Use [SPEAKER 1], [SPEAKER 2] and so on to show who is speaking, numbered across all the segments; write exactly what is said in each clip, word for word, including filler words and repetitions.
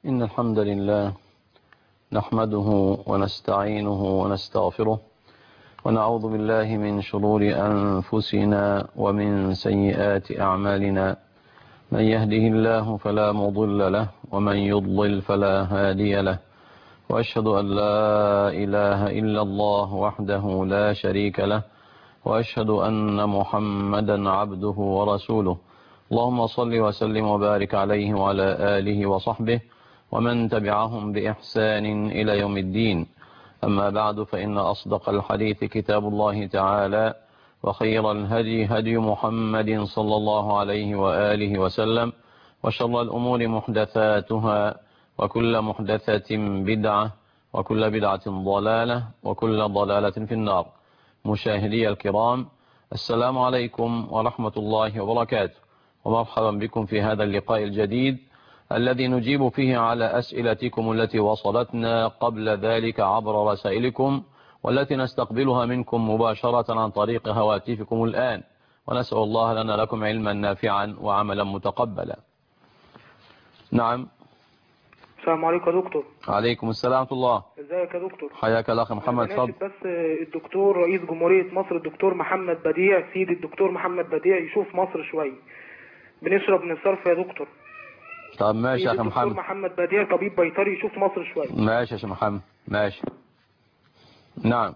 [SPEAKER 1] إن الحمد لله نحمده ونستعينه ونستغفره ونعوذ بالله من شرور أنفسنا ومن سيئات أعمالنا. من يهده الله فلا مضل له ومن يضلل فلا هادي له، وأشهد أن لا إله إلا الله وحده لا شريك له، وأشهد أن محمدا عبده ورسوله. اللهم صل وسلم وبارك عليه وعلى آله وصحبه ومن تبعهم بإحسان إلى يوم الدين. أما بعد، فإن أصدق الحديث كتاب الله تعالى، وخير الهدي هدي محمد صلى الله عليه وآله وسلم، وشر الأمور محدثاتها، وكل محدثة بدعة، وكل بدعة ضلالة، وكل ضلالة في النار. مشاهدي الكرام، السلام عليكم ورحمة الله وبركاته، ومرحبا بكم في هذا اللقاء الجديد الذي نجيب فيه على أسئلتكم التي وصلتنا قبل ذلك عبر رسائلكم، والتي نستقبلها منكم مباشرة عن طريق هواتفكم الآن، ونسأل الله لنا لكم علما نافعا وعملا متقبلا. نعم.
[SPEAKER 2] السلام عليكم يا دكتور.
[SPEAKER 1] عليكم السلام ورحمة الله.
[SPEAKER 2] ازيك يا دكتور؟
[SPEAKER 1] حياك الأخ محمد.
[SPEAKER 2] أنا آسف، بس الدكتور رئيس جمهورية مصر الدكتور محمد بديع، سيدي الدكتور محمد بديع، يشوف مصر شوية. بنشرب من الصرف يا دكتور.
[SPEAKER 1] طب ماشي يا أخي محمد.
[SPEAKER 2] الدكتور محمد بديع طبيب بيطري، يشوف مصر شوية.
[SPEAKER 1] ماشي يا شيخ محمد، ماشي. نعم.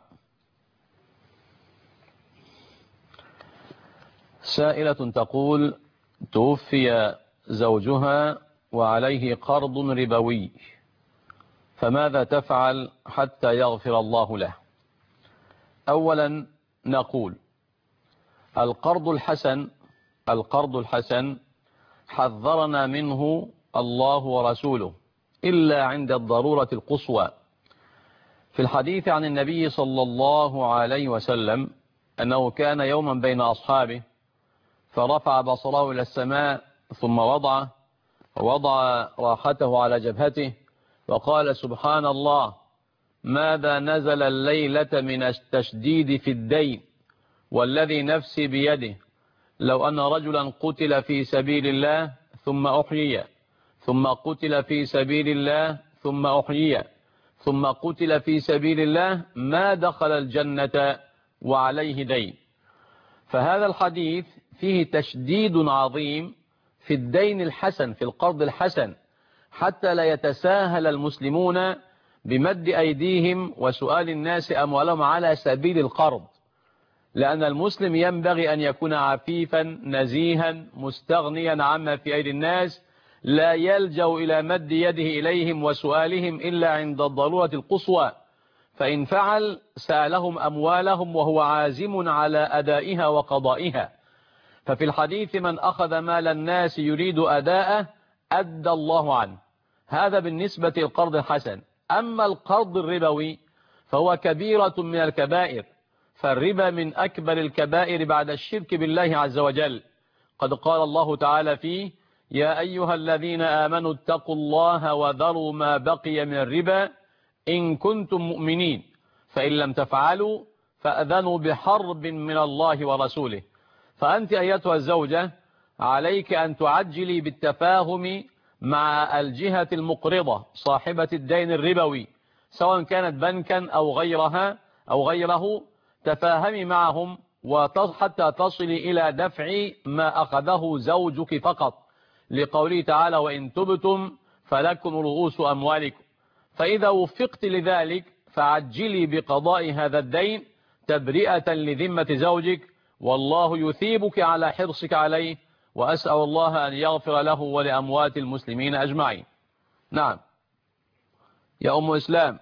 [SPEAKER 1] سائلة تقول: توفي زوجها وعليه قرض ربوي، فماذا تفعل حتى يغفر الله له؟ أولا نقول: القرض الحسن القرض الحسن حذرنا منه الله ورسوله إلا عند الضرورة القصوى. في الحديث عن النبي صلى الله عليه وسلم أنه كان يوما بين أصحابه، فرفع بصره إلى السماء ثم وضع ووضع راحته على جبهته وقال: سبحان الله، ماذا نزل الليلة من التشديد في الدين، والذي نفسي بيده، لو أن رجلا قتل في سبيل الله ثم أحيي، ثم قتل في سبيل الله ثم أحيي، ثم قتل في سبيل الله، ما دخل الجنة وعليه دين. فهذا الحديث فيه تشديد عظيم في الدين الحسن، في القرض الحسن، حتى لا يتساهل المسلمون بمد أيديهم وسؤال الناس أموالهم على سبيل القرض، لأن المسلم ينبغي أن يكون عفيفا نزيها مستغنيا عما في أيدي الناس، لا يلجأ إلى مد يده إليهم وسؤالهم إلا عند الضرورة القصوى، فإن فعل سألهم أموالهم وهو عازم على أدائها وقضائها. ففي الحديث: من أخذ مال الناس يريد أداءه أدى الله عنه. هذا بالنسبة للقرض الحسن. أما القرض الربوي فهو كبيرة من الكبائر، فالربا من أكبر الكبائر بعد الشرك بالله عز وجل. قد قال الله تعالى فيه: يا أيها الذين آمنوا اتقوا الله وذروا ما بقي من الربا إن كنتم مؤمنين، فإن لم تفعلوا فأذنوا بحرب من الله ورسوله. فأنت أيتها الزوجة عليك أن تعجلي بالتفاهم مع الجهة المقرضة صاحبة الدين الربوي، سواء كانت بنكا أو غيرها أو غيره. تفاهمي معهم حتى تصلي إلى دفع ما أخذه زوجك فقط، لقوله تعالى: وإن تبتم فلكم رؤوس أموالكم. فإذا وفقت لذلك فعجلي بقضاء هذا الدين تبرئة لذمة زوجك، والله يثيبك على حرصك عليه، وأسأل الله أن يغفر له ولأموات المسلمين أجمعين. نعم يا أم إسلام.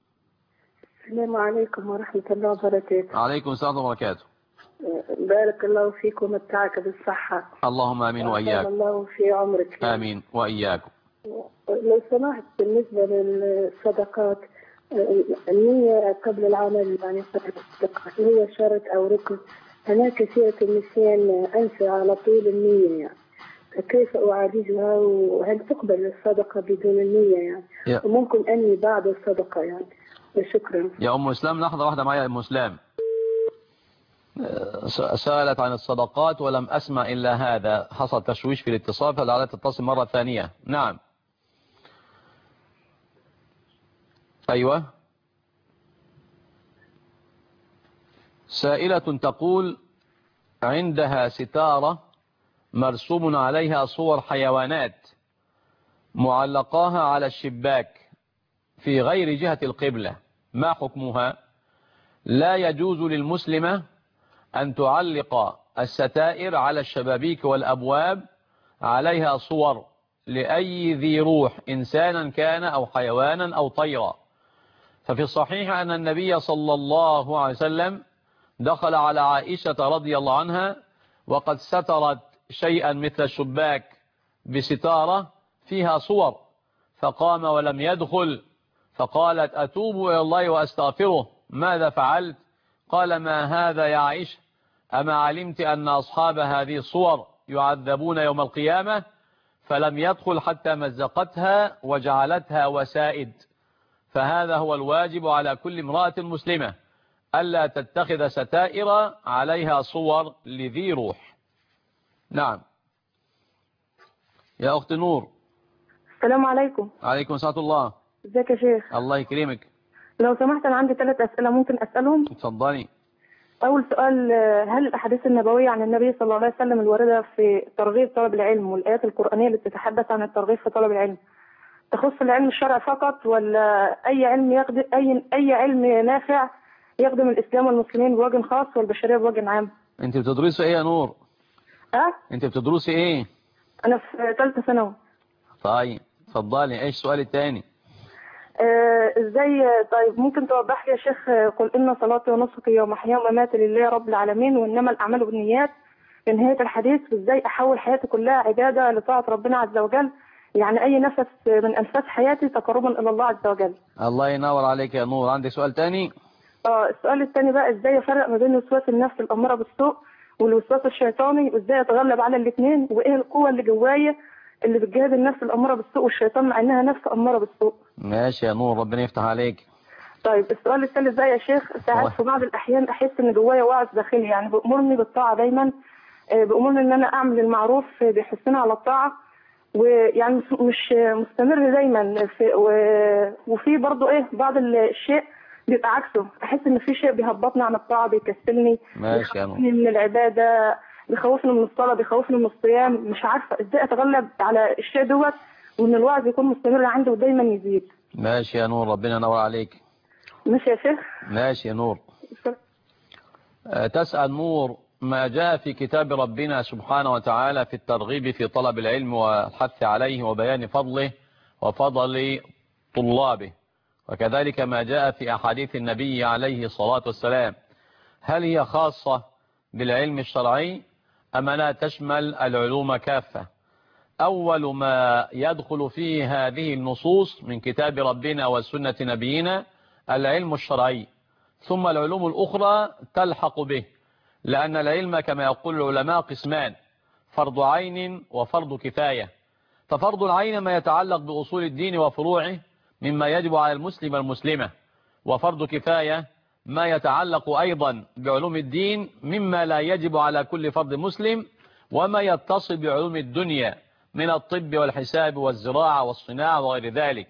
[SPEAKER 3] السلام عليكم ورحمة الله وبركاته.
[SPEAKER 1] عليكم السلام وبركاته.
[SPEAKER 3] بارك الله فيكم ومتعك بالصحة.
[SPEAKER 1] اللهم آمين وإياك.
[SPEAKER 3] الله في عمرك.
[SPEAKER 1] آمين وإياكم.
[SPEAKER 3] لو سمحت، بالنسبة للصدقات، النية قبل العمل، يعني الصدقة هي شرط أو ركن؟ أنا كثيرة النسيان أنسى على طول النية، يعني كيف أعالجها؟ وهل تقبل الصدقة بدون النية يعني؟ يا. وممكن أني بعد الصدقة يعني. شكرا
[SPEAKER 1] يا أم إسلام. لحظة واحدة معي يا أم إسلام. سألت عن الصدقات ولم أسمع إلا هذا، حصل تشويش في الاتصال، فلعلها تتصل مرة ثانية. نعم. أيوة. سائلة تقول عندها ستارة مرسوم عليها صور حيوانات معلقاها على الشباك في غير جهة القبلة، ما حكمها؟ لا يجوز للمسلمة أن تعلق الستائر على الشبابيك والأبواب عليها صور لأي ذي روح، إنسانا كان أو حيوانا أو طيرا. ففي الصحيح أن النبي صلى الله عليه وسلم دخل على عائشة رضي الله عنها وقد سترت شيئا مثل الشباك بستارة فيها صور، فقام ولم يدخل، فقالت أتوب إلى الله وأستغفره، ماذا فعلت؟ قال ما هذا يا عائشة، أما علمت أن أصحاب هذه الصور يعذبون يوم القيامة؟ فلم يدخل حتى مزقتها وجعلتها وسائد. فهذا هو الواجب على كل امرأة مسلمة، ألا تتخذ ستائر عليها صور لذي روح. نعم. يا أخت نور.
[SPEAKER 3] السلام عليكم.
[SPEAKER 1] عليكم السلام الله.
[SPEAKER 3] ازيك يا شيخ؟
[SPEAKER 1] الله يكرمك.
[SPEAKER 3] لو سمحت أنا عندي ثلاث أسئلة ممكن أسألهم؟
[SPEAKER 1] اتفضلي.
[SPEAKER 3] أول سؤال، هل الأحاديث النبوية عن النبي صلى الله عليه وسلم الواردة في ترغيب طلب العلم والآيات القرآنية اللي بتتحدث عن الترغيب في طلب العلم تخص العلم الشرعي فقط، ولا أي علم يخدم أي أي علم نافع يخدم الإسلام والمسلمين بوجه خاص والبشرية بوجه عام؟
[SPEAKER 1] أنت بتدرسي إيه يا نور؟
[SPEAKER 3] أه؟
[SPEAKER 1] أنت بتدرسي إيه؟
[SPEAKER 3] أنا في ثالثة ثانوي.
[SPEAKER 1] طيب اتفضلي، إيش السؤال الثاني؟
[SPEAKER 3] آه ازاي؟ طيب ممكن توضح لي يا شيخ، قل إن صلاتي ونسكي ومحياي ومماتي لله رب العالمين وإنما الأعمال بالنيات في نهاية الحديث، وازاي أحول حياتي كلها عبادة لطاعة ربنا عز وجل، يعني أي نفس من أنفاس حياتي تقربا إلى الله عز وجل.
[SPEAKER 1] الله ينور عليك يا نور. عندي سؤال تاني؟
[SPEAKER 3] اه السؤال الثاني بقى، ازاي افرق ما بين وسواس النفس الأمارة بالسوء والوسواس الشيطاني، وازاي اتغلب على الاثنين، وايه القوة اللي جوايا اللي بتجاهد النفس الأمارة بالسوء والشيطان مع انها نفس أمارة بالسوء؟
[SPEAKER 1] ماشي يا نور، ربنا يفتح عليك.
[SPEAKER 3] طيب السؤال الثالث بقى يا شيخ، ساعات في بعض الأحيان أحس إن جوايا وعظ داخلي، يعني بأمرني بالطاعة دايما، بأمرني إن أنا أعمل المعروف بيحثني على الطاعة، ويعني مش مستمر دايما في، وفي برضه إيه بعض الشيء بيبقى عكسه، أحس إن في شيء بيهبطني عن الطاعة، بيكسلني،
[SPEAKER 1] ماشي يا نور.
[SPEAKER 3] بيخوفني من العبادة، بيخوفني من الصلاة، بيخوفني من الصيام، مش عارفة إزاي أتغلب على الشيء دوت، وإن الوعظ يكون مستمر عندي ودايما يزيد.
[SPEAKER 1] ماشي يا نور، ربنا ينور عليك.
[SPEAKER 3] ماشي يا شيخ.
[SPEAKER 1] ماشي يا نور. تسأل نور ما جاء في كتاب ربنا سبحانه وتعالى في الترغيب في طلب العلم والحث عليه وبيان فضله وفضل طلابه، وكذلك ما جاء في أحاديث النبي عليه الصلاة والسلام، هل هي خاصة بالعلم الشرعي أم لا تشمل العلوم كافة؟ أول ما يدخل فيه هذه النصوص من كتاب ربنا وسنة نبينا العلم الشرعي، ثم العلوم الأخرى تلحق به، لأن العلم كما يقول العلماء قسمان: فرض عين وفرض كفاية. ففرض العين ما يتعلق بأصول الدين وفروعه مما يجب على المسلم والمسلمة، وفرض كفاية ما يتعلق أيضا بعلوم الدين مما لا يجب على كل فرد مسلم، وما يتصل بعلوم الدنيا من الطب والحساب والزراعة والصناعة وغير ذلك.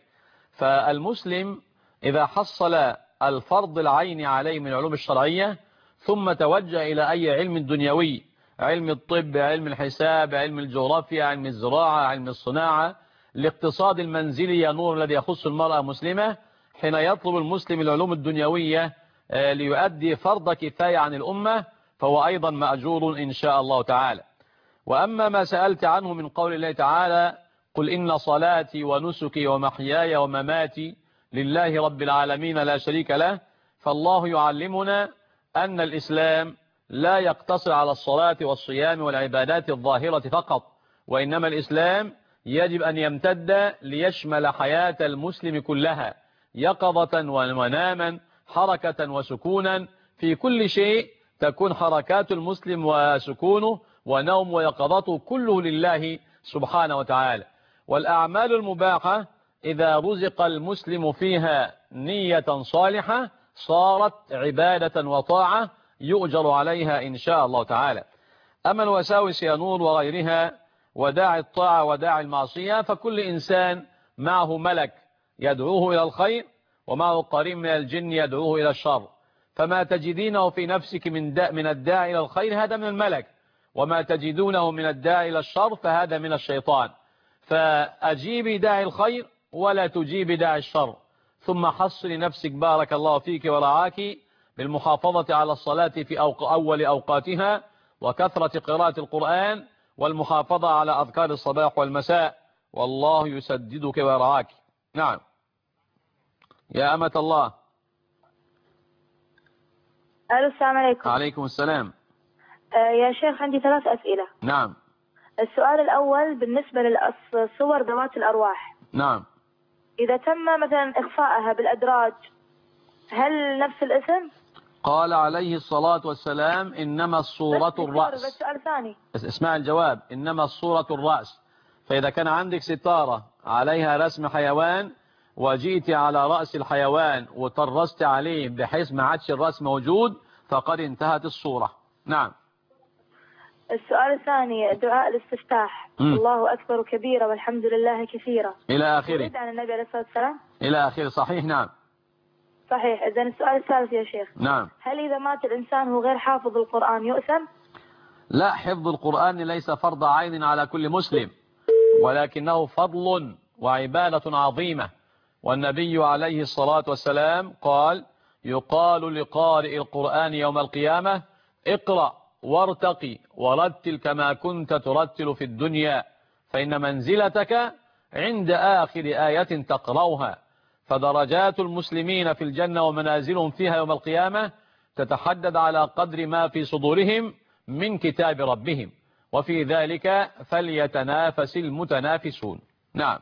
[SPEAKER 1] فالمسلم إذا حصل الفرض العين عليه من العلوم الشرعية ثم توجه إلى أي علم دنيوي، علم الطب، علم الحساب، علم الجغرافيا، علم الزراعة، علم الصناعة، الاقتصاد المنزلي يا نور الذي يخص المرأة مسلمة، حين يطلب المسلم العلوم الدنيوية ليؤدي فرض كفاية عن الأمة فهو أيضا مأجور إن شاء الله تعالى. وأما ما سألت عنه من قول الله تعالى: قل إن صلاتي ونسكي ومحياي ومماتي لله رب العالمين لا شريك له، فالله يعلمنا أن الإسلام لا يقتصر على الصلاة والصيام والعبادات الظاهرة فقط، وإنما الإسلام يجب أن يمتد ليشمل حياة المسلم كلها، يقظة وناما، حركة وسكونا، في كل شيء تكون حركات المسلم وسكونه ونوم ويقظته كله لله سبحانه وتعالى. والأعمال المباحة إذا رزق المسلم فيها نية صالحة صارت عبادة وطاعة يؤجر عليها إن شاء الله تعالى. أما الوساوس يا نور وغيرها وداعي الطاعة وداعي المعصية، فكل إنسان معه ملك يدعوه إلى الخير ومعه قرين من الجن يدعوه إلى الشر. فما تجدينه في نفسك من داء من الداعي إلى الخير هذا من الملك، وما تجدونه من الداعي إلى الشر فهذا من الشيطان. فأجيبي داعي الخير ولا تجيبي داعي الشر. ثم حصلي نفسك بارك الله فيك ورعاك بالمحافظة على الصلاة في أول أوقاتها، وكثرة قراءة القرآن، والمحافظة على أذكار الصباح والمساء، والله يسددك ويرعاك. نعم يا أمة الله.
[SPEAKER 4] ألو السلام عليكم.
[SPEAKER 1] عليكم السلام.
[SPEAKER 4] آه يا شيخ عندي ثلاث أسئلة.
[SPEAKER 1] نعم.
[SPEAKER 4] السؤال الأول بالنسبة للصور ذوات الأرواح.
[SPEAKER 1] نعم.
[SPEAKER 4] إذا تم مثلا إخفاءها بالأدراج هل نفس الاسم؟
[SPEAKER 1] قال عليه الصلاة والسلام إنما الصورة الرأس.
[SPEAKER 4] بس سؤال ثاني.
[SPEAKER 1] اسمع الجواب. إنما الصورة الرأس. فإذا كان عندك ستارة عليها رسم حيوان وجيت على رأس الحيوان وطرست عليه بحيث ما عادش الرأس موجود فقد انتهت الصورة. نعم.
[SPEAKER 4] السؤال الثاني دعاء الاستفتاح. م. الله أكبر كبيرا والحمد لله كثيرا
[SPEAKER 1] إلى آخره.
[SPEAKER 4] عن النبي عليه الصلاة والسلام.
[SPEAKER 1] إلى آخره. صحيح. نعم
[SPEAKER 4] صحيح. إذن السؤال الثالث يا شيخ.
[SPEAKER 1] نعم.
[SPEAKER 4] هل إذا مات الإنسان هو غير حافظ القرآن يؤثم؟
[SPEAKER 1] لا، حفظ القرآن ليس فرض عين على كل مسلم، ولكنه فضل وعبادة عظيمة. والنبي عليه الصلاة والسلام قال يقال لقارئ القرآن يوم القيامة اقرأ وارتقي ورتل كما كنت ترتل في الدنيا، فإن منزلتك عند آخر آية تقرأها. فدرجات المسلمين في الجنة ومنازلهم فيها يوم القيامة تتحدد على قدر ما في صدورهم من كتاب ربهم، وفي ذلك فليتنافس المتنافسون. نعم.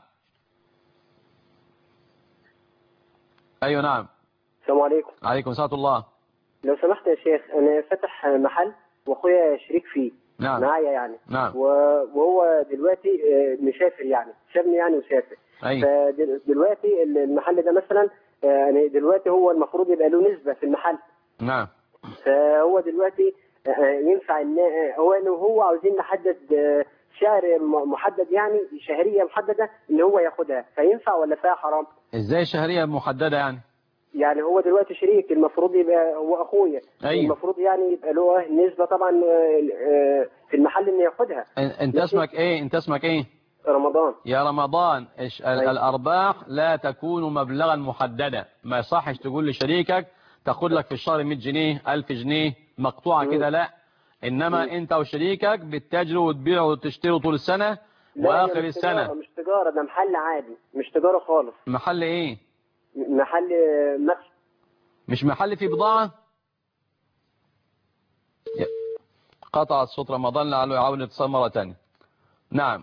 [SPEAKER 1] أيوة نعم.
[SPEAKER 5] السلام عليكم.
[SPEAKER 1] عليكم السلام الله.
[SPEAKER 5] لو سمحت يا شيخ أنا فتح محل وأخويا شريك فيه.
[SPEAKER 1] نعم.
[SPEAKER 5] معايا يعني.
[SPEAKER 1] نعم.
[SPEAKER 5] وهو دلوقتي مسافر يعني سابني يعني وسافر.
[SPEAKER 1] أيوة.
[SPEAKER 5] فدلوقتي المحل ده مثلا يعني دلوقتي هو المفروض يبقى له نسبة في المحل.
[SPEAKER 1] نعم.
[SPEAKER 5] فهو دلوقتي ينفع ان هو لو هو عاوزين نحدد سعر محدد يعني شهرية محددة ان هو ياخدها، فينفع ولا فيها حرام؟
[SPEAKER 1] ازاي شهرية محددة يعني؟
[SPEAKER 5] يعني هو دلوقتي شريك المفروض يبقى هو اخويا.
[SPEAKER 1] أيوة.
[SPEAKER 5] المفروض يعني يبقى له نسبة طبعا في المحل ان ياخدها.
[SPEAKER 1] انت اسمك ايه؟ انت اسمك ايه؟
[SPEAKER 5] رمضان.
[SPEAKER 1] يا رمضان. إيش
[SPEAKER 5] أيوة.
[SPEAKER 1] الارباح لا تكون مبلغا محددا، ما يصحش تقول لشريكك تاخد لك في الشهر مية جنيه ألف جنيه مقطوعة كده، لا. انما م. انت وشريكك بتتاجروا وتبيعوا وتشتروا طول السنة واخر
[SPEAKER 5] مش
[SPEAKER 1] السنة.
[SPEAKER 5] تجارة مش تجارة، ده محل عادي مش تجارة خالص.
[SPEAKER 1] محل ايه؟
[SPEAKER 5] محل مخ.
[SPEAKER 1] مش محل فيه بضاعة. قطع الصوت رمضان لعله يعاون اتصال مرة تانية. نعم.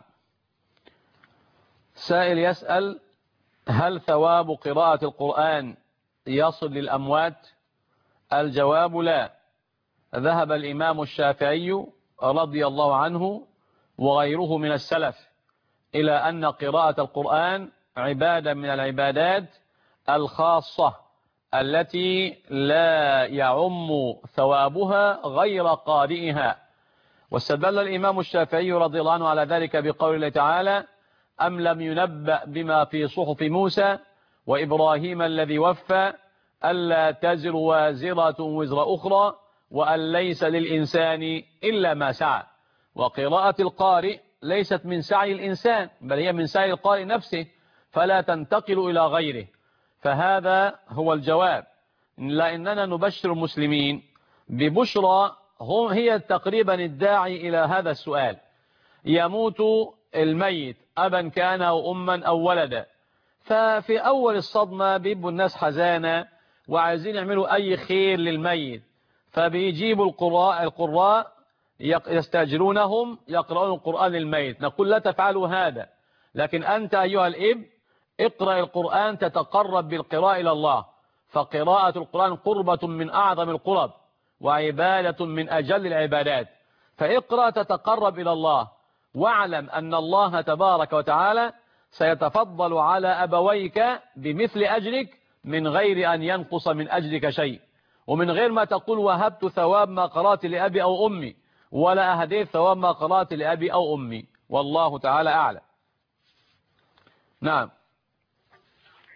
[SPEAKER 1] سائل يسأل هل ثواب قراءة القرآن يصل للأموات؟ الجواب لا. ذهب الإمام الشافعي رضي الله عنه وغيره من السلف إلى أن قراءة القرآن عبادة من العبادات الخاصة التي لا يعم ثوابها غير قارئها. واستدل الإمام الشافعي رضي الله عنه على ذلك بقول الله تعالى أم لم ينبأ بما في صحف موسى وإبراهيم الذي وفى ألا تزر وازرة وزر أخرى وأن ليس للإنسان إلا ما سعى. وقراءة القارئ ليست من سعي الإنسان بل هي من سعي القارئ نفسه، فلا تنتقل إلى غيره. فهذا هو الجواب. لأننا نبشر المسلمين ببشرى هم هي تقريبا الداعي إلى هذا السؤال. يموت الميت أبا كان أو أما أو ولدا، ففي أول الصدمة بيبقوا الناس حزانة وعايزين يعملوا أي خير للميت، فبيجيبوا القراء القراء يستأجرونهم يقرؤون القرآن للميت. نقول لا تفعلوا هذا، لكن أنت أيها الإب اقرأ القرآن تتقرب بالقراءة إلى الله، فقراءة القرآن قربة من أعظم القرب وعبادة من أجل العبادات. فاقرأ تتقرب إلى الله، واعلم أن الله تبارك وتعالى سيتفضل على أبويك بمثل أجرك من غير أن ينقص من أجرك شيء، ومن غير ما تقول وهبت ثواب ما قرأت لأبي أو أمي، ولا أهديت ثواب ما قرأت لأبي أو أمي، والله تعالى أعلم. نعم.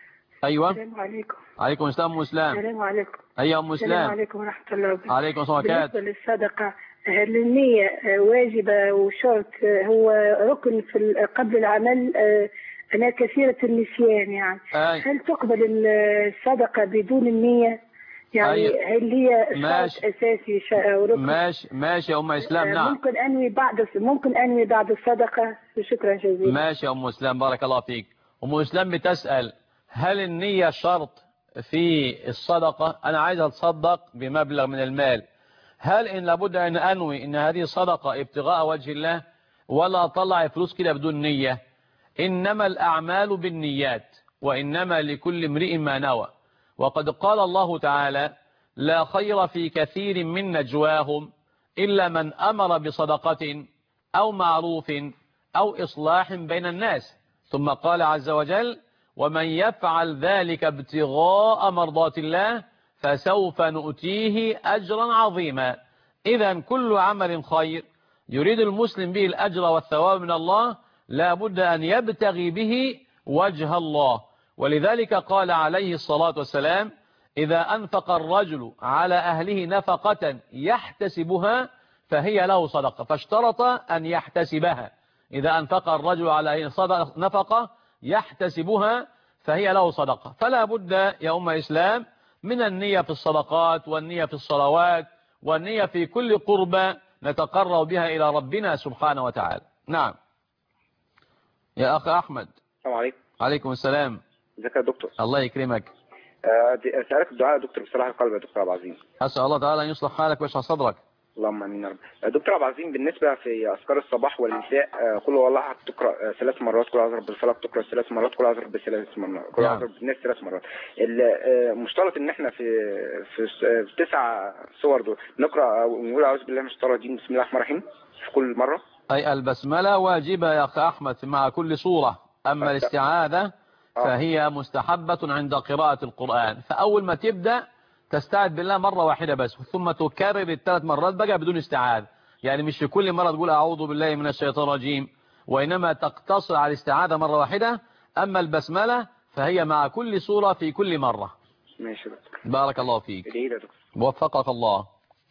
[SPEAKER 1] أيوة.
[SPEAKER 3] السلام عليكم.
[SPEAKER 1] عليكم السلام أم إسلام.
[SPEAKER 3] السلام عليكم.
[SPEAKER 1] أيوة أم إسلام.
[SPEAKER 3] السلام عليكم ورحمة الله وبركاته.
[SPEAKER 1] عليكم السلام وبركاته.
[SPEAKER 3] بالنسبة للصدقة، هل النية واجبة وشرط، هو ركن في قبل العمل؟ أنا كثيرة النسيان يعني.
[SPEAKER 1] أي.
[SPEAKER 3] هل تقبل الصدقة بدون النية؟ يعني أي. هل هي شرط أساسي وركن؟
[SPEAKER 1] ماشي ماشي يا أم إسلام. نعم.
[SPEAKER 3] ممكن أنوي بعد ممكن أنوي بعد الصدقة. شكرا جزيلا.
[SPEAKER 1] ماشي يا أم إسلام، بارك الله فيك. أم إسلام بتسأل هل النية شرط في الصدقة؟ أنا عايز أتصدق بمبلغ من المال، هل إن لابد أن أنوي إن هذه صدقة ابتغاء وجه الله، ولا أطلع فلوس كده بدون نية؟ إنما الأعمال بالنيات، وإنما لكل امرئ ما نوى. وقد قال الله تعالى لا خير في كثير من نجواهم إلا من أمر بصدقة أو معروف أو إصلاح بين الناس. ثم قال عز وجل ومن يفعل ذلك ابتغاء مرضات الله فسوف نؤتيه أجرا عظيما. إذا كل عمل خير يريد المسلم به الأجر والثواب من الله لا بد أن يبتغي به وجه الله. ولذلك قال عليه الصلاة والسلام إذا أنفق الرجل على أهله نفقة يحتسبها فهي له صدقة، فاشترط أن يحتسبها. إذا أنفق الرجل على أهله نفقة يحتسبها فهي له صدقة. فلا بد يا أم إسلام من النية في الصدقات، والنية في الصلوات، والنية في كل قربة نتقرب بها إلى ربنا سبحانه وتعالى. نعم يا أخ أحمد.
[SPEAKER 6] السلام عليكم.
[SPEAKER 1] عليكم السلام.
[SPEAKER 6] ازيك يا دكتور؟
[SPEAKER 1] الله يكرمك.
[SPEAKER 6] أسألك الدعاء يا دكتور بصلاح القلب يا دكتور عبد العظيم.
[SPEAKER 1] أسأل الله تعالى أن يصلح حالك ويشرح صدرك.
[SPEAKER 6] اللهم امين يا رب. دكتور عبد العظيم بالنسبه في اذكار الصباح والمساء قل هو الله احد تقرا ثلاث مرات، قل اعوذ برب الفلق تقرا ثلاث مرات، قل اعوذ برب ثلاث مرات، قل اعوذ برب الناس ثلاث مرات. المشترط ان احنا في في, في تسع صور دول نقرا ونقول اعوذ بالله من الشيطان الرجيم بسم الله الرحمن الرحيم في كل مره.
[SPEAKER 1] اي البسمله واجبه يا اخ احمد مع كل سوره، اما الاستعاذه فهي مستحبه عند قراءه القران. فاول ما تبدا تستعذ بالله مرة واحدة بس، ثم تكرر الثلاث مرات بقى بدون استعاذ. يعني مش في كل مرة تقول أعوذ بالله من الشيطان الرجيم، وإنما تقتصر على الاستعاذة مرة واحدة. أما البسملة فهي مع كل سورة في كل مرة.
[SPEAKER 6] ماشي دكتور.
[SPEAKER 1] بارك الله فيك.
[SPEAKER 6] ادعي لي يا دكتور.
[SPEAKER 1] وفقك الله.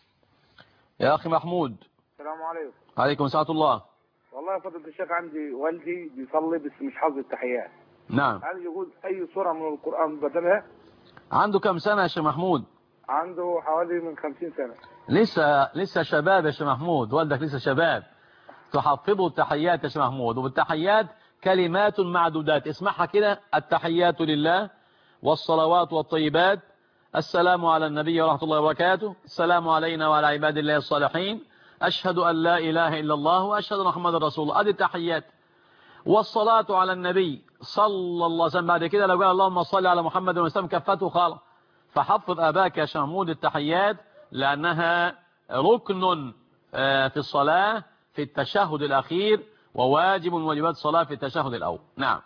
[SPEAKER 1] يا أخي محمود.
[SPEAKER 7] السلام عليكم.
[SPEAKER 1] عليكم السلام الله.
[SPEAKER 7] والله يا فضيلة الشيخ عندي والدي بيصلي بس مش حافظ التحيات.
[SPEAKER 1] نعم.
[SPEAKER 7] هل يجوز أي سورة من القرآن بدلها؟
[SPEAKER 1] عنده كم سنة يا شيخ محمود؟
[SPEAKER 7] عنده حوالي من خمسين سنة.
[SPEAKER 1] لسه لسه شباب يا شيخ محمود، والدك لسه شباب. تحفظوا التحيات يا شيخ محمود، وبالتحيات كلمات معدودات. اسمعها كده: التحيات لله والصلوات والطيبات، السلام على النبي ورحمة الله وبركاته، السلام علينا وعلى عباد الله الصالحين، أشهد أن لا إله إلا الله وأشهد أن محمد رسول الله. هذه التحيات. والصلاة على النبي صلى الله عليه وسلم. بعد كده لو قال اللهم صل على محمد وسلم كفته خالص. فحفظ أباك يا شمود التحيات، لأنها ركن في الصلاة في التشهد الأخير، وواجب من واجبات الصلاة في التشهد الأول. نعم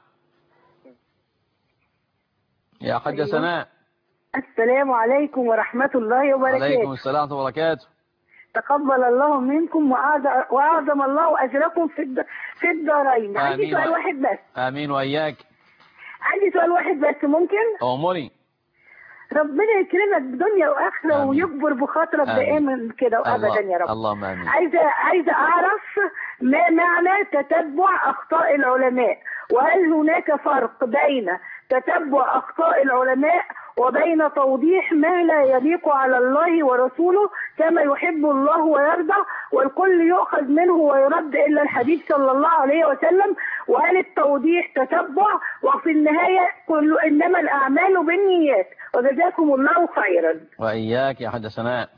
[SPEAKER 1] يا حاجة سناء.
[SPEAKER 3] السلام عليكم ورحمة الله وبركاته.
[SPEAKER 1] عليكم السلام ورحمة الله وبركاته.
[SPEAKER 3] تقبل الله منكم وأعظم الله أجركم في في الدارين. عندي سؤال واحد بس.
[SPEAKER 1] آمين وإياك.
[SPEAKER 3] عندي سؤال واحد بس ممكن؟
[SPEAKER 1] أموري.
[SPEAKER 3] ربنا يكرمك بدنيا وآخرة ويكبر بخاطرك دائما كده وأبدا يا رب.
[SPEAKER 1] اللهم آمين.
[SPEAKER 3] عايزة عايزة أعرف ما معنى تتبع أخطاء العلماء، وهل هناك فرق بين تتبع أخطاء العلماء وبين توضيح ما لا يليق على الله ورسوله كما يحب الله ويرضى، والكل يؤخذ منه ويرد إلا الحديث صلى الله عليه وسلم؟ وهل التوضيح تتبع؟ وفي النهاية كل إنما الأعمال بالنيات. وجزاكم الله خيرا.
[SPEAKER 1] وإياك يا حاجة سناء.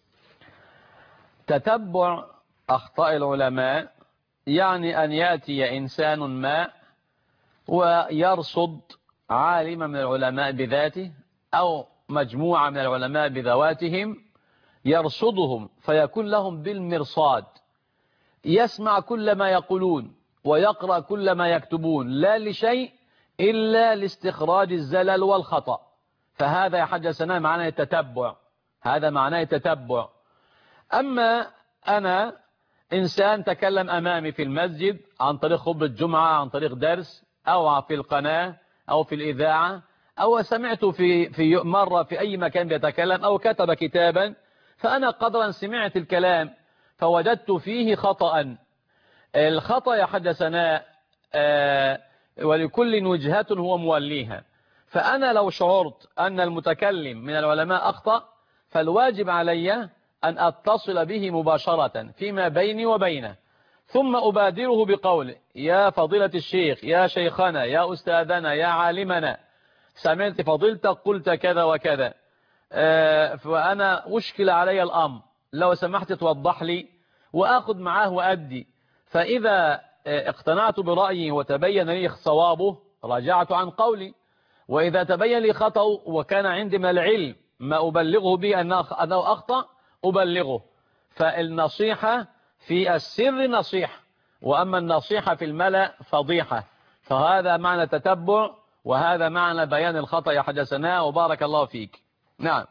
[SPEAKER 1] تتبع أخطاء العلماء يعني أن يأتي إنسان ما ويرصد عالما من العلماء بذاته أو مجموعة من العلماء بذواتهم، يرصدهم فيكون لهم بالمرصاد، يسمع كل ما يقولون ويقرأ كل ما يكتبون، لا لشيء إلا لاستخراج الزلل والخطأ. فهذا يا حاجة سناء معناه التتبع. هذا معناه التتبع. أما أنا إنسان تكلم أمامي في المسجد عن طريق خطبة الجمعة، عن طريق درس، أو في القناة أو في الإذاعة، أو سمعت في في مرة في أي مكان بيتكلم أو كتب كتابا، فأنا قدرا سمعت الكلام فوجدت فيه خطأ. الخطأ يا حاج سناء آه ولكل وجهة هو موليها، فأنا لو شعرت أن المتكلم من العلماء أخطأ فالواجب علي أن أتصل به مباشرة فيما بيني وبينه، ثم أبادره بقول يا فضيلة الشيخ، يا شيخنا، يا أستاذنا، يا عالمنا، سمعت فضيلتك قلت كذا وكذا، آه فأنا أشكل علي الأمر، لو سمحت توضح لي، وأخذ معاه وأدي. فإذا اقتنعت برأيي وتبين لي صوابه رجعت عن قولي، وإذا تبين لي خطأ وكان عندي من العلم ما أبلغه به أنه أخطأ أبلغه. فالنصيحة في السر نصيحة، وأما النصيحة في الملأ فضيحة. فهذا معنى تتبع، وهذا معنى بيان الخطأ يا حاج سناء، وبارك الله فيك. نعم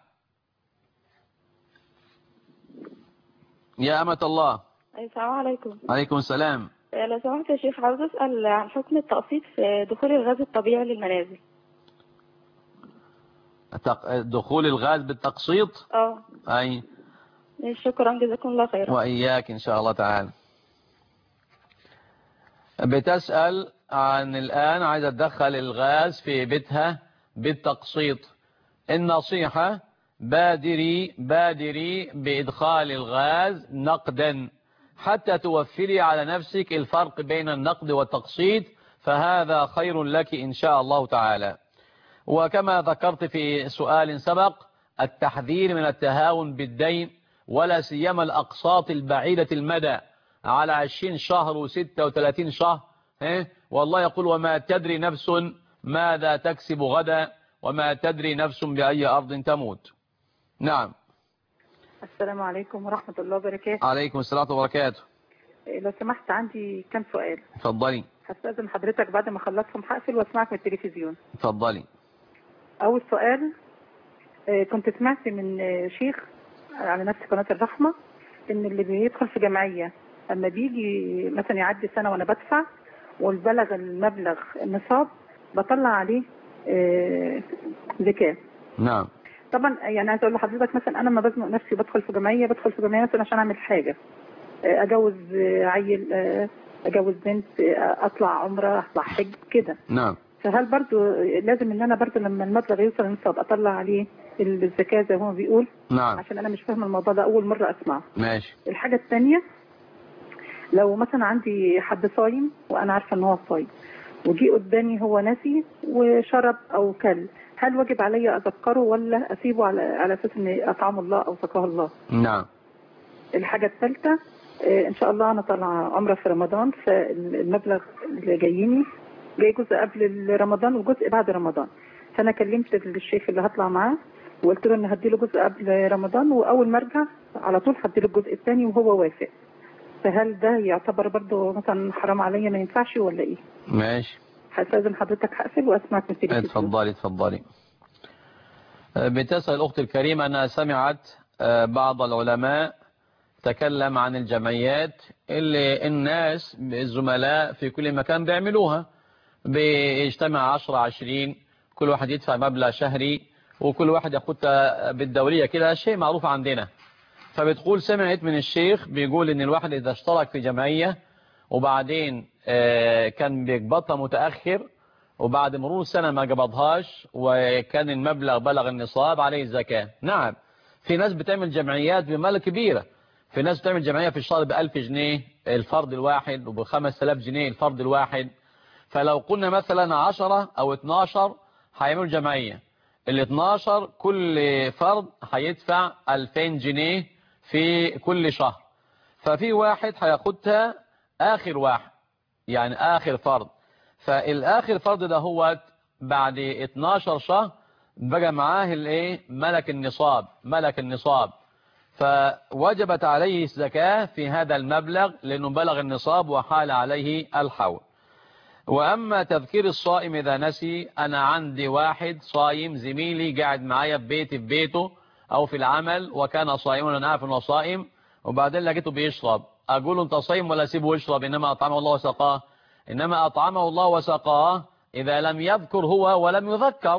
[SPEAKER 1] يا أمة الله.
[SPEAKER 8] السلام عليكم.
[SPEAKER 1] عليكم السلام.
[SPEAKER 8] لو سمحت يا شيخ، عاوز أسأل عن حكم التقسيط في دخول الغاز الطبيعي للمنازل.
[SPEAKER 1] دخول الغاز بالتقسيط؟
[SPEAKER 8] اه
[SPEAKER 1] أي.
[SPEAKER 8] شكرا، جزاكم الله خيرا.
[SPEAKER 1] وإياك إن شاء الله تعالى. بتسأل عن الآن عايزة تدخل الغاز في بيتها بالتقسيط. النصيحة بادري بادري بإدخال الغاز نقدا حتى توفري على نفسك الفرق بين النقد والتقسيط، فهذا خير لك إن شاء الله تعالى. وكما ذكرت في سؤال سبق التحذير من التهاون بالدين، ولا سيما الأقساط البعيدة المدى على عشرين شهر وستة وثلاثين شهر. والله يقول وما تدري نفس ماذا تكسب غدا وما تدري نفس بأي أرض تموت. نعم.
[SPEAKER 9] السلام عليكم ورحمة الله وبركاته.
[SPEAKER 1] عليكم السلام وبركاته.
[SPEAKER 9] لو سمحت عندي كم سؤال.
[SPEAKER 1] اتفضلي.
[SPEAKER 9] هستأذن حضرتك بعد ما خلصهم هقفل واسمعك من التلفزيون.
[SPEAKER 1] اتفضلي.
[SPEAKER 9] أول سؤال، كنت سمعت من شيخ على نفس قناة الرحمة إن اللي بيدخل في جمعية أما بيجي مثلا يعدي سنة وأنا بدفع والبلغ المبلغ النصاب بطلع عليه زكاة.
[SPEAKER 1] نعم.
[SPEAKER 9] طبعا يعني عايز اقول لحضرتك مثلا انا لما بزنق نفسي بدخل في جمعيه بدخل في جمعيه مثلا عشان اعمل حاجه، اجوز عيل، اجوز بنت، اطلع عمره، اطلع حج كده.
[SPEAKER 1] نعم.
[SPEAKER 9] فهل برضو لازم ان انا برضو لما المبلغ يوصل النصاب اطلع عليه الزكاه زي ما هو بيقول؟
[SPEAKER 1] نعم.
[SPEAKER 9] عشان انا مش فاهمه الموضوع ده، اول مره اسمعه.
[SPEAKER 1] ماشي.
[SPEAKER 9] الحاجه الثانيه، لو مثلا عندي حد صايم وانا عارفه ان هو صايم وجي قدامي هو ناسي وشرب او كل، هل واجب علي اذكره ولا اسيبه على على اساس ان اطعم الله او سقاه الله؟
[SPEAKER 1] نعم.
[SPEAKER 9] الحاجه الثالثه، ان شاء الله انا طالعه عمره في رمضان، فالمبلغ اللي جايني جاي جزء قبل رمضان وجزء بعد رمضان، فانا كلمت الشيخ اللي هطلع معاه وقلت له ان هديله جزء قبل رمضان واول ما ارجع على طول هديله الجزء الثاني وهو وافق. فهل ده يعتبر برضه مثلا حرام عليا ما ينفعش ولا ايه؟
[SPEAKER 1] ماشي.
[SPEAKER 9] هستاذن حضرتك هقفل واسمعك من التلفزيون.
[SPEAKER 1] اتفضلي اتفضلي. بتسأل الأخت الكريمة أنها سمعت بعض العلماء تكلم عن الجمعيات اللي الناس الزملاء في كل مكان بيعملوها، بيجتمع عشرة عشرين، كل واحد يدفع مبلغ شهري وكل واحد ياخدها بالدورية كده، شيء معروف عندنا. فبتقول سمعت من الشيخ بيقول ان الواحد اذا اشترك في جمعية وبعدين كان بيقبضها متأخر وبعد مرور سنة ما قبضهاش وكان المبلغ بلغ النصاب عليه الزكاة. نعم، في ناس بتعمل جمعيات بمال كبيرة، في ناس بتعمل جمعية في الشهر بألف جنيه الفرد الواحد وبخمس آلاف جنيه الفرد الواحد. فلو قلنا مثلا عشرة أو اتناشر هيعملوا جمعية، ال اتناشر كل فرد هيدفع ألفين جنيه في كل شهر، ففي واحد هياخدها آخر واحد يعني آخر فرد، فالآخر فرد ده هو بعد اتناشر شهر بقى معاه الايه ملك النصاب ملك النصاب فوجبت عليه الزكاة في هذا المبلغ لأنه بلغ النصاب وحال عليه الحول. وأما تذكير الصائم إذا نسي، أنا عندي واحد صايم زميلي قاعد معايا في بيتي في بيته أو في العمل وكان صائما أنا عارف أنه صائم وبعدين لقيته بيشرب، أقول أنت صايم ولا سيبه يشرب؟ إنما أطعمه الله وسقاه. إنما أطعمه الله وسقاه إذا لم يذكر هو ولم يذكر،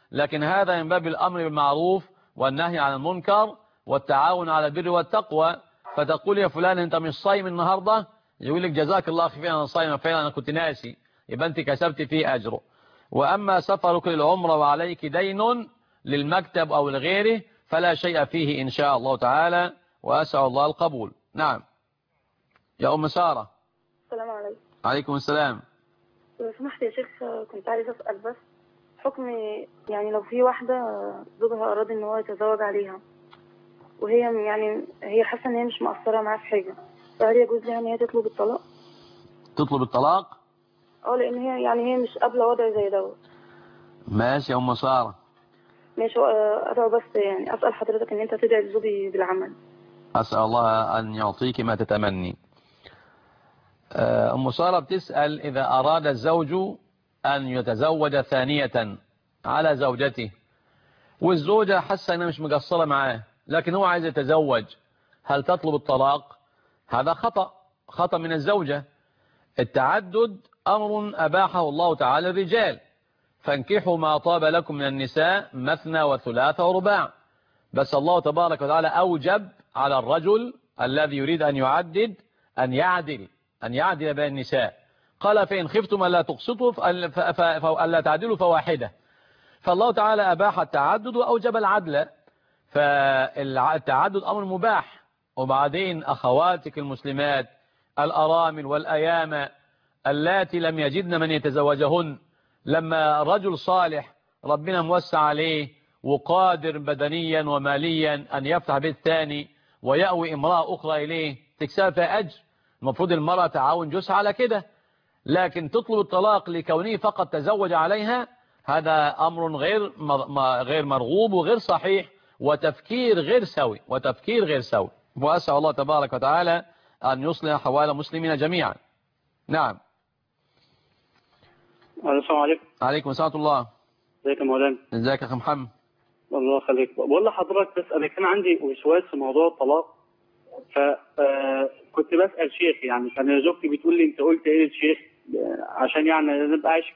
[SPEAKER 1] لكن هذا من باب الأمر بالمعروف والنهي عن المنكر والتعاون على البر والتقوى. فتقول يا فلان أنت مش صايم النهاردة، يقول لك جزاك الله خيرا أنا صايم فعلا أنا كنت ناسي، يبقى أنت كسبت فيه أجره. وأما سفرك للعمرة وعليك دين للمكتب أو لغيره فلا شيء فيه إن شاء الله تعالى، وأسأل الله القبول. نعم يا أم سارة.
[SPEAKER 8] السلام عليكم.
[SPEAKER 1] عليكم السلام.
[SPEAKER 8] لو سمحت يا شيخ كنت عايزة أسأل بس حكم يعني لو في واحدة زوجها أراد إن هو يتزوج عليها وهي يعني هي حاسة إن هي مش مقصرة معاه في حاجة، فهل يجوز لها إن هي تطلب الطلاق؟
[SPEAKER 1] تطلب الطلاق؟
[SPEAKER 8] اه لأن هي يعني هي مش قابلة وضع زي دوت.
[SPEAKER 1] ماشي يا أم سارة.
[SPEAKER 8] ماشي. أدعو بس يعني أسأل حضرتك إن أنت تدعي لزوجي بالعمل.
[SPEAKER 1] أسأل الله أن يعطيك ما تتمني. أم سارة بتسأل إذا أراد الزوج أن يتزوج ثانية على زوجته والزوجة حاسة أنها مش مقصرة معاه لكن هو عايز يتزوج، هل تطلب الطلاق؟ هذا خطأ، خطأ من الزوجة. التعدد أمر أباحه الله تعالى الرجال، فانكحوا ما طاب لكم من النساء مثنى وثلاث ورباع، بس الله تبارك وتعالى أوجب على الرجل الذي يريد أن يعدد أن يعدل أن يعدل بين النساء. قال فإن خفتم ألا تقسطوا فألا تعدلوا فواحدة. فالله تعالى أباح التعدد وأوجب العدل، فالتعدد أمر مباح. وبعدين أخواتك المسلمات الأرامل والأيام اللاتي لم يجدن من يتزوجهن، لما رجل صالح ربنا موسع عليه وقادر بدنيا وماليا أن يفتح بيت ثاني ويأوي امرأة أخرى إليه تكسب فيها أجر، المفروض المرأة تعاون جزء على كده. لكن تطلب الطلاق لكونه فقط تزوج عليها، هذا أمر غير غير مرغوب وغير صحيح وتفكير غير سوي وتفكير غير سوي. وأسأل الله تبارك وتعالى أن يصلح أحوال المسلمين جميعا. نعم.
[SPEAKER 10] السلام عليكم.
[SPEAKER 1] عليكم السلام ورحمة الله.
[SPEAKER 10] ازيك يا مولانا؟
[SPEAKER 1] ازيك يا أخي محمد؟
[SPEAKER 10] الله يخليك. بقول لحضرتك بس أنا كان عندي وسواس في موضوع الطلاق، فكنت بسأل شيخ يعني كان زوجتي بتقول لي أنت قلت إيه للشيخ عشان يعني نبقى عايش.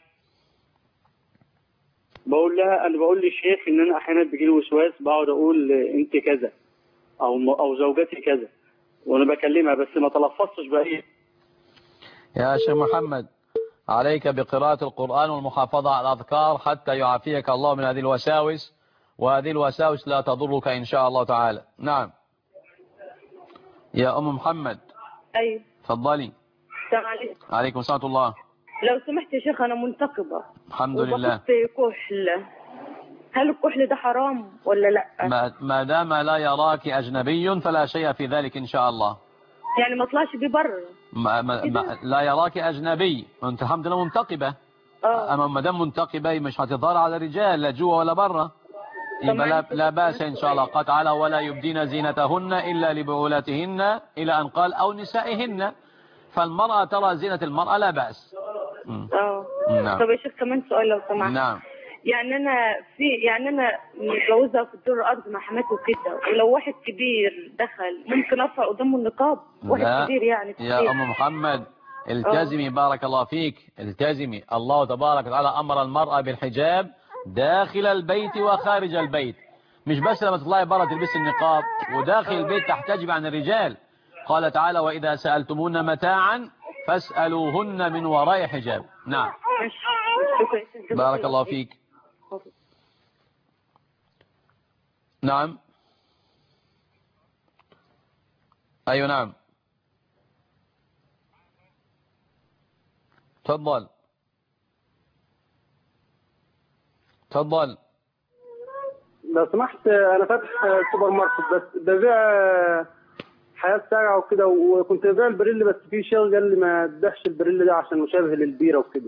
[SPEAKER 10] بقول لها أنا بقول للشيخ إن أنا أحيانا بيجي لي وسواس، بقعد أقول أنت كذا أو أو زوجتي كذا وأنا بكلمها بس ما تلفظتش بأي.
[SPEAKER 1] يا شيخ محمد عليك بقراءة القرآن والمحافظة على الأذكار حتى يعافيك الله من هذه الوساوس، وهذه الوساوس لا تضرك إن شاء الله تعالى. نعم يا أم محمد.
[SPEAKER 8] أيوة
[SPEAKER 1] تفضلي.
[SPEAKER 8] السلام عليكم.
[SPEAKER 1] عليكم السلام ورحمة الله.
[SPEAKER 8] لو سمحت يا شيخ أنا منتقبة
[SPEAKER 1] الحمد لله.
[SPEAKER 8] وبحط كحل، هل الكحل ده حرام ولا لا؟
[SPEAKER 1] ما, ما دام لا يراك أجنبي فلا شيء في ذلك إن شاء الله.
[SPEAKER 8] يعني ما طلعش بيه بره؟
[SPEAKER 1] ما ما ما لا يراك أجنبي، أنت الحمد لله منتقبة.
[SPEAKER 8] اه
[SPEAKER 1] أما ما دام منتقبة مش هتظهر على الرجال لا جوا ولا بره، يبقى لا, لا بأس إن شاء الله. قد تعالى ولا يبدين زينتهن إلا لبعولاتهن إلى أن قال أو نسائهن، فالمرأة ترى زينة المرأة لا بأس.
[SPEAKER 8] اه
[SPEAKER 1] نعم.
[SPEAKER 8] طب يا شيخ كمان سؤال لو سمحت.
[SPEAKER 1] نعم.
[SPEAKER 8] يعني انا في يعني انا متجوزه في الدور الارض مع حماتي وكده، ولو واحد كبير دخل ممكن ارفع قدامه النقاب؟ واحد
[SPEAKER 1] لا.
[SPEAKER 8] كبير يعني كبير.
[SPEAKER 1] يا أم محمد التزمي. أوه. بارك الله فيك التزمي. الله تبارك وتعالى أمر المرأة بالحجاب داخل البيت وخارج البيت، مش بس لما تطلعي برا تلبسي النقاب، وداخل البيت تحتجب عن الرجال. قال تعالى وإذا سألتمون متاعا فاسألوهن من وراء حجاب. نعم. بارك الله فيك. نعم. أيوة نعم. تفضل تفضل.
[SPEAKER 10] لو سمحت انا فاتح سوبر ماركت بس ببيع حياة ساعة وكده، وكنت ببيع البريل بس في شيخ قال لي ما تبيعش البريل ده عشان مشابه للبيرة وكده.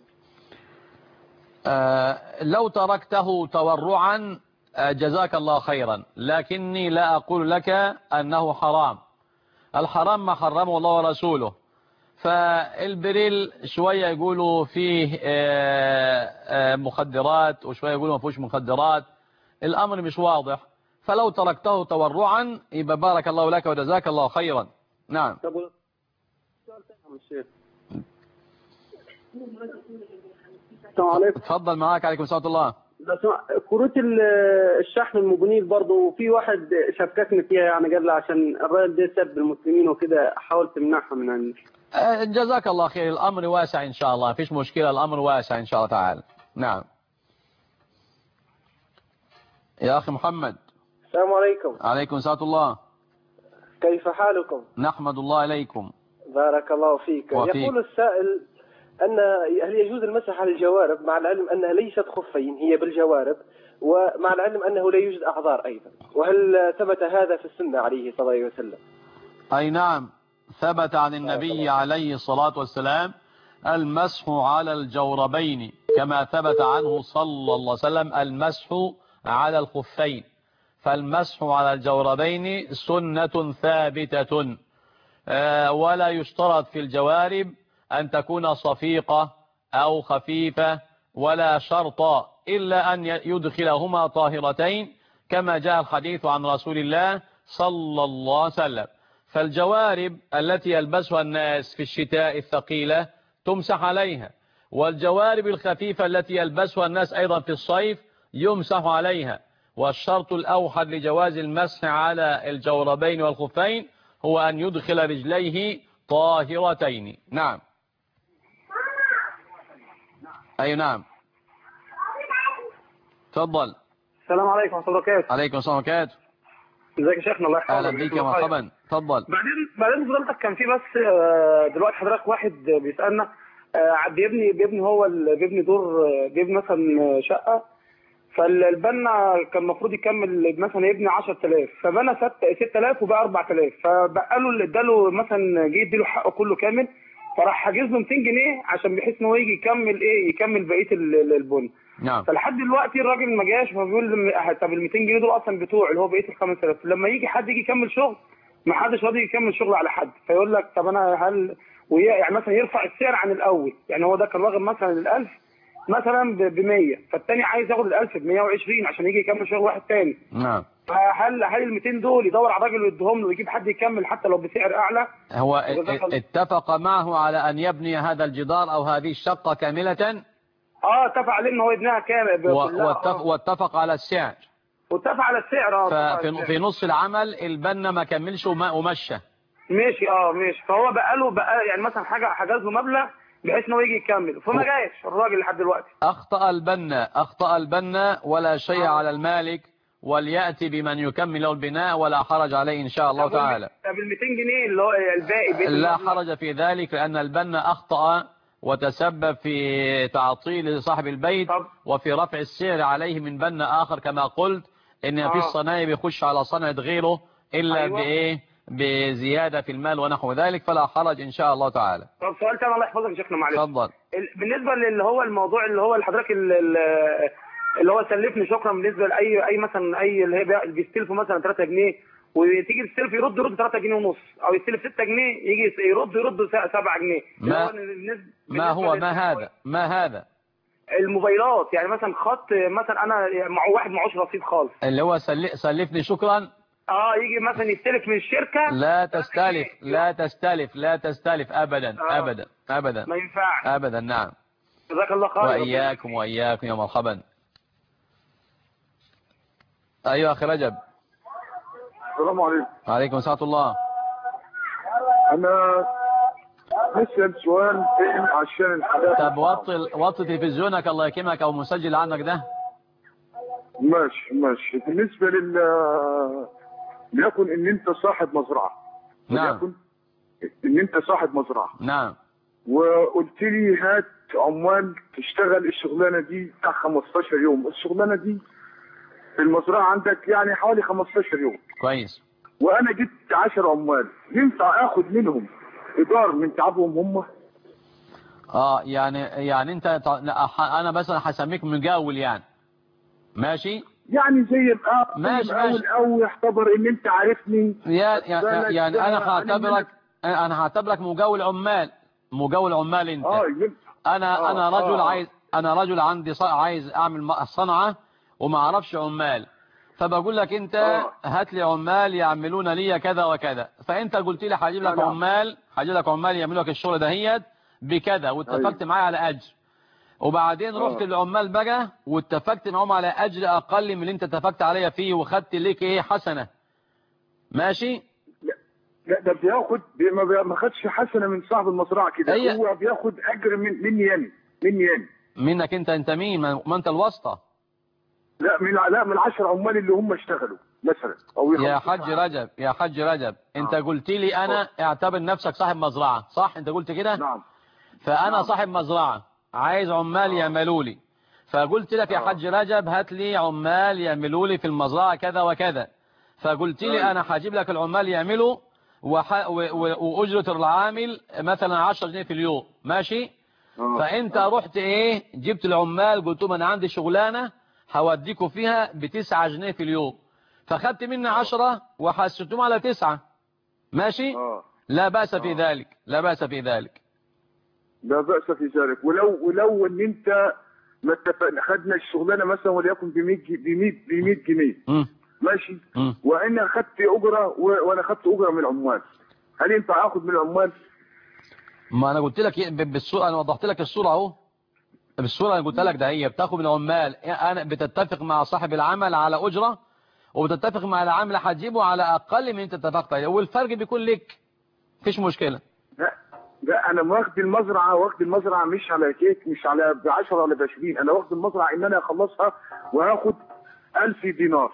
[SPEAKER 1] آه لو تركته تورعا آه جزاك الله خيرا، لكني لا أقول لك أنه حرام. الحرام ما حرمه الله ورسوله. فالبريل شوية يقولوا فيه آه آه مخدرات وشوية يقولوا ما فيهوش مخدرات، الأمر مش واضح. فلو تركته تورعا يبقى بارك الله لك وجزاك الله خيرا. نعم.
[SPEAKER 10] السلام عليكم.
[SPEAKER 1] تفضل معاك. عليكم السلام ورحمة الله.
[SPEAKER 10] بس كروت ال- الشحن الموبينيل برضه في واحد شككني فيها، يعني قال لي عشان الراجل ده سب المسلمين وكده حاول تمنعها من عندي.
[SPEAKER 1] آه، جزاك الله خير، الأمر واسع إن شاء الله، فيش مشكلة، الأمر واسع إن شاء الله تعالى. نعم يا أخي محمد.
[SPEAKER 11] السلام عليكم.
[SPEAKER 1] عليكم سلام الله.
[SPEAKER 11] كيف حالكم؟
[SPEAKER 1] نحمد الله إليكم.
[SPEAKER 11] بارك الله فيك.
[SPEAKER 1] وفيك.
[SPEAKER 11] يقول السائل أن هل يجوز المسح على الجوارب مع العلم أنها ليست خفين، هي بالجوارب، ومع العلم أنه لا يوجد أعذار أيضا، وهل ثبت هذا في السنة عليه صلى الله عليه وسلم؟
[SPEAKER 1] أي نعم، ثبت عن النبي عليه الصلاة والسلام المسح على الجوربين، كما ثبت عنه صلى الله عليه وسلم المسح على الخفين. فالمسح على الجوربين سنة ثابتة، ولا يشترط في الجوارب أن تكون صفيقة أو خفيفة، ولا شرط إلا أن يدخلهما طاهرتين، كما جاء الحديث عن رسول الله صلى الله عليه وسلم. فالجوارب التي يلبسها الناس في الشتاء الثقيلة تمسح عليها، والجوارب الخفيفة التي يلبسها الناس أيضا في الصيف يمسح عليها. والشرط الأوحد لجواز المسح على الجوربين والخفين هو أن يدخل رجليه طاهرتين. نعم. أي نعم. تفضل.
[SPEAKER 2] السلام عليكم ورحمة الله وبركاته.
[SPEAKER 1] عليكم السلام ورحمة الله وبركاته.
[SPEAKER 2] ازيك يا شيخنا؟ الله يحفظك.
[SPEAKER 1] أهلا بك يا مرحبا. تفضل.
[SPEAKER 2] بعدين بعدين فضلتك كان في بس آه، دلوقتي حضرتك واحد بيسألنا آه، بيبني بيبني هو ال- بيبني دور آه، بيبني مثلا شقة، فالبنا كان المفروض يكمل مثلا يبني عشرة آلاف، فبنى ستة آلاف وبقى أربعة آلاف، فبقى له اللي اداله مثلا جه يديله حقه كله كامل، فراح حاجز له مئتين جنيه عشان بحيث ان هو يجي يكمل ايه يكمل بقيه ال- ال- البن.
[SPEAKER 1] نعم.
[SPEAKER 2] فلحد دلوقتي الراجل ما جاش، فبيقول لي طب ال مئتين جنيه دول اصلا بتوع اللي هو بقيه ال خمسة آلاف، لما يجي حد يجي يكمل شغل ما حدش راضي يكمل شغل على حد، فيقول لك طب انا هل ويا يعني مثلا يرفع السعر عن الاول، يعني هو ده كان واخد مثلا ال ألف مثلا ب مية، فالتاني عايز ياخد ال ألف ب مية وعشرين عشان يجي يكمل شغل واحد تاني.
[SPEAKER 1] نعم.
[SPEAKER 2] فهل هل ال مئتين دول يدور على الراجل ويديهم له ويجيب حد يكمل حتى لو بسعر اعلى؟
[SPEAKER 1] هو اتفق معه على أن يبني هذا الجدار أو هذه الشقة كاملة؟
[SPEAKER 2] اه اتفق عليه ان هو يبنيها كامل
[SPEAKER 1] و- واتفق, واتفق على السعر.
[SPEAKER 2] واتفق على السعر. اه
[SPEAKER 1] ففي في نص العمل البنا ما كملش وما- ومشى.
[SPEAKER 2] ماشي اه ماشي، فهو بقى له بقى يعني مثلا حاجه حجز له مبلغ بحيث ان هو يجي يكمل، فما جاش الراجل لحد دلوقتي.
[SPEAKER 1] أخطأ البنا أخطأ البنا ولا شيء آه. على المالك، وليأتي بمن يكمل له البناء ولا حرج عليه إن شاء الله تعالى.
[SPEAKER 2] طب ال مئتين جنيه اللي هو الباقي
[SPEAKER 1] لا حرج في ذلك، لأن البنا أخطأ وتسبب في تعطيل صاحب البيت طب. وفي رفع السعر عليه من بنا آخر، كما قلت إن آه. في الصنايع بيخش على صنعة غيره إلا أيوة. بإيه بزيادة في المال ونحو ذلك، فلا حرج إن شاء الله تعالى.
[SPEAKER 2] طب سؤال تاني الله يحفظك يا شيخنا معلش.
[SPEAKER 1] اتفضل.
[SPEAKER 2] بالنسبة اللي هو الموضوع اللي هو حضرتك اللي هو سلفني شكرا، بالنسبة لأي أي مثلا أي اللي هي بيستلفوا مثلا ثلاثة جنيه وتيجي تستلف يرد يرد ثلاثة جنيه ونص، أو يستلف ستة جنيه يجي يرد يرد سبعة جنيه.
[SPEAKER 1] ما, ما هو ما هذا ما هذا
[SPEAKER 2] الموبايلات يعني مثلا خط مثلا أنا مع واحد معوش رصيد خالص
[SPEAKER 1] اللي هو سلفني شكرا.
[SPEAKER 2] اه يجي مثلا يستلف من الشركة.
[SPEAKER 1] لا تستلف لا تستلف لا تستلف أبدا آه. أبدا أبدا
[SPEAKER 2] ما ينفعش
[SPEAKER 1] أبدا. نعم.
[SPEAKER 2] جزاك الله خير.
[SPEAKER 1] وإياكم وإياكم يا مرحبا. أيها أخي رجب.
[SPEAKER 12] السلام عليكم.
[SPEAKER 1] وعليكم السلام الله.
[SPEAKER 12] أنا نسأل سؤال عشان الحدث.
[SPEAKER 1] طب وطي وطي تلفزيونك الله يكرمك أو مسجل عنك ده.
[SPEAKER 12] ماشي ماشي. بالنسبة لل ليكن إن أنت صاحب مزرعة.
[SPEAKER 1] نعم.
[SPEAKER 12] ليكن إن أنت صاحب مزرعة.
[SPEAKER 1] نعم.
[SPEAKER 12] وقلت لي هات عمال تشتغل الشغلانة دي بتاع خمستاشر يوم، الشغلانة دي في المزرعة عندك يعني حوالي خمستاشر يوم.
[SPEAKER 1] كويس.
[SPEAKER 12] وأنا جبت عشر عمال، ينفع آخد منهم إيجار من تعبهم هم؟
[SPEAKER 1] اه يعني يعني انت انا مثلا هسميك مجاول يعني. ماشي.
[SPEAKER 12] يعني زي الأول
[SPEAKER 1] ماشي ماشي
[SPEAKER 12] او يعتبر ان انت عارفني.
[SPEAKER 1] يعني, يعني انا هعتبرك انا هعتبرك مجاول عمال مجاول عمال انت.
[SPEAKER 12] اه
[SPEAKER 1] انا
[SPEAKER 12] آه
[SPEAKER 1] انا رجل
[SPEAKER 12] آه.
[SPEAKER 1] عايز انا رجل عندي عايز اعمل صنعة وما اعرفش عمال، فبقول لك انت آه. هات لي عمال يعملون لي كذا وكذا، فانت قلت لي هجيب لك عمال هجيب لك عمال يعملوا لك الشغل دهيت بكذا، واتفقت معايا على اجر. وبعدين رحت للعمال بقى واتفقت معهم على اجر اقل من اللي انت اتفقت عليا فيه وخدت ليك ايه حسنة. ماشي.
[SPEAKER 12] لا ده بياخد ما ما خدش حسنة من صاحب المزرعة كده،
[SPEAKER 1] أي...
[SPEAKER 12] هو بياخد اجر من مني يعني مني يعني
[SPEAKER 1] منك انت. انت مين؟ ما انت الواسطة.
[SPEAKER 12] لا من لا من العشر عمال اللي هم اشتغلوا مثلا او
[SPEAKER 1] يا حاج رجب يا حاج رجب آه. انت قلت لي انا اعتبر نفسك صاحب مزرعة صح؟ انت قلت كده.
[SPEAKER 12] نعم.
[SPEAKER 1] فانا
[SPEAKER 12] نعم.
[SPEAKER 1] صاحب مزرعة عايز عمال آه. يعملوا لي، فقلت لك يا حاج رجب هات لي عمال يعملوا لي في المزرعة كذا وكذا، فقلت لي آه. انا هجيب لك العمال يعملوا وح... و... و... واجرة العامل مثلا عشرة جنيه في اليوم. ماشي. آه. فانت آه. رحت ايه جبت العمال قلت لهم انا عندي شغلانة هوديكوا فيها بتسعة جنيه في اليوم، فخدت مني عشرة وحسيتهم على تسعة. ماشي. أوه. لا بأس في أوه. ذلك لا بأس في ذلك
[SPEAKER 12] لا بأس في ذلك. ولو ولو ان انت ما اتفقنا خدنا الشغلانه مثلا وليكن ب مية جنيه م. ماشي م. وانا خدت اجره وانا خدت اجره من العمال، هل ينفع اخد من العمال؟
[SPEAKER 1] ما انا قلت لك بالصوره، انا وضحت لك الصوره اهو بالصورة اللي قلت لك ده. هي بتاخد من العمال، انا بتتفق مع صاحب العمل على أجرة وبتتفق مع العامل هتجيبه على أقل من انت اتفقت عليه، والفرق بيكون لك مفيش مشكلة.
[SPEAKER 12] لا لا انا واخد المزرعة واخد المزرعة مش على كيك مش على ب عشرة ولا ب عشرين، انا واخد المزرعة ان انا اخلصها وهاخد ألف دينار.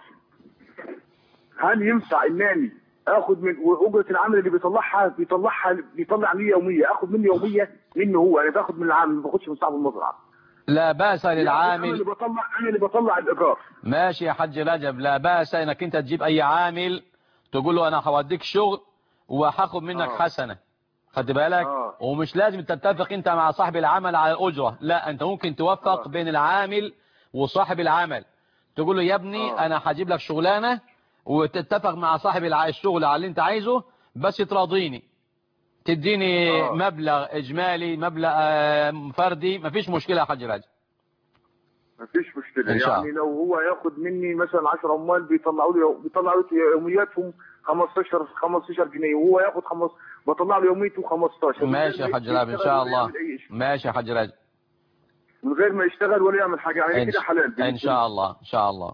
[SPEAKER 12] هل ينفع انني اخد من اجرة العامل اللي بيطلعها بيطلعها بيطلع لي يومية اخد منه يومية منه هو، انا باخد من العامل ما باخدش من صاحب المزرعة.
[SPEAKER 1] لا بأس للعامل.
[SPEAKER 12] انا اللي بطلع انا اللي بطلع الايجار.
[SPEAKER 1] ماشي يا حاج رجب، لا بأس انك انت تجيب اي عامل تقول له انا هوديك شغل وهاخد منك آه. حسنة، خد بالك. آه. ومش لازم تتفق انت مع صاحب العمل على الاجرة، لا انت ممكن توفق آه. بين العامل وصاحب العمل، تقول له يا ابني آه. انا هجيب لك شغلانة وتتفق مع صاحب الشغل على اللي انت عايزه، بس تراضيني تديني آه. مبلغ اجمالي مبلغ فردي، مفيش مشكلة يا حاج راجل.
[SPEAKER 12] مفيش مشكلة. يعني لو هو ياخد مني مثلا عشرة عمال بيطلعوا لي بيطلعوا لي يومياتهم خمستاشر خمستاشر جنيه وهو ياخد خمس بطلع له يوميته خمستاشر.
[SPEAKER 1] ماشي يا حاج راجل ان شاء الله. ماشي يا حاج راجل
[SPEAKER 12] من غير ما يشتغل ولا يعمل حاجة، يعني كده حلال
[SPEAKER 1] ان شاء الله ان شاء الله.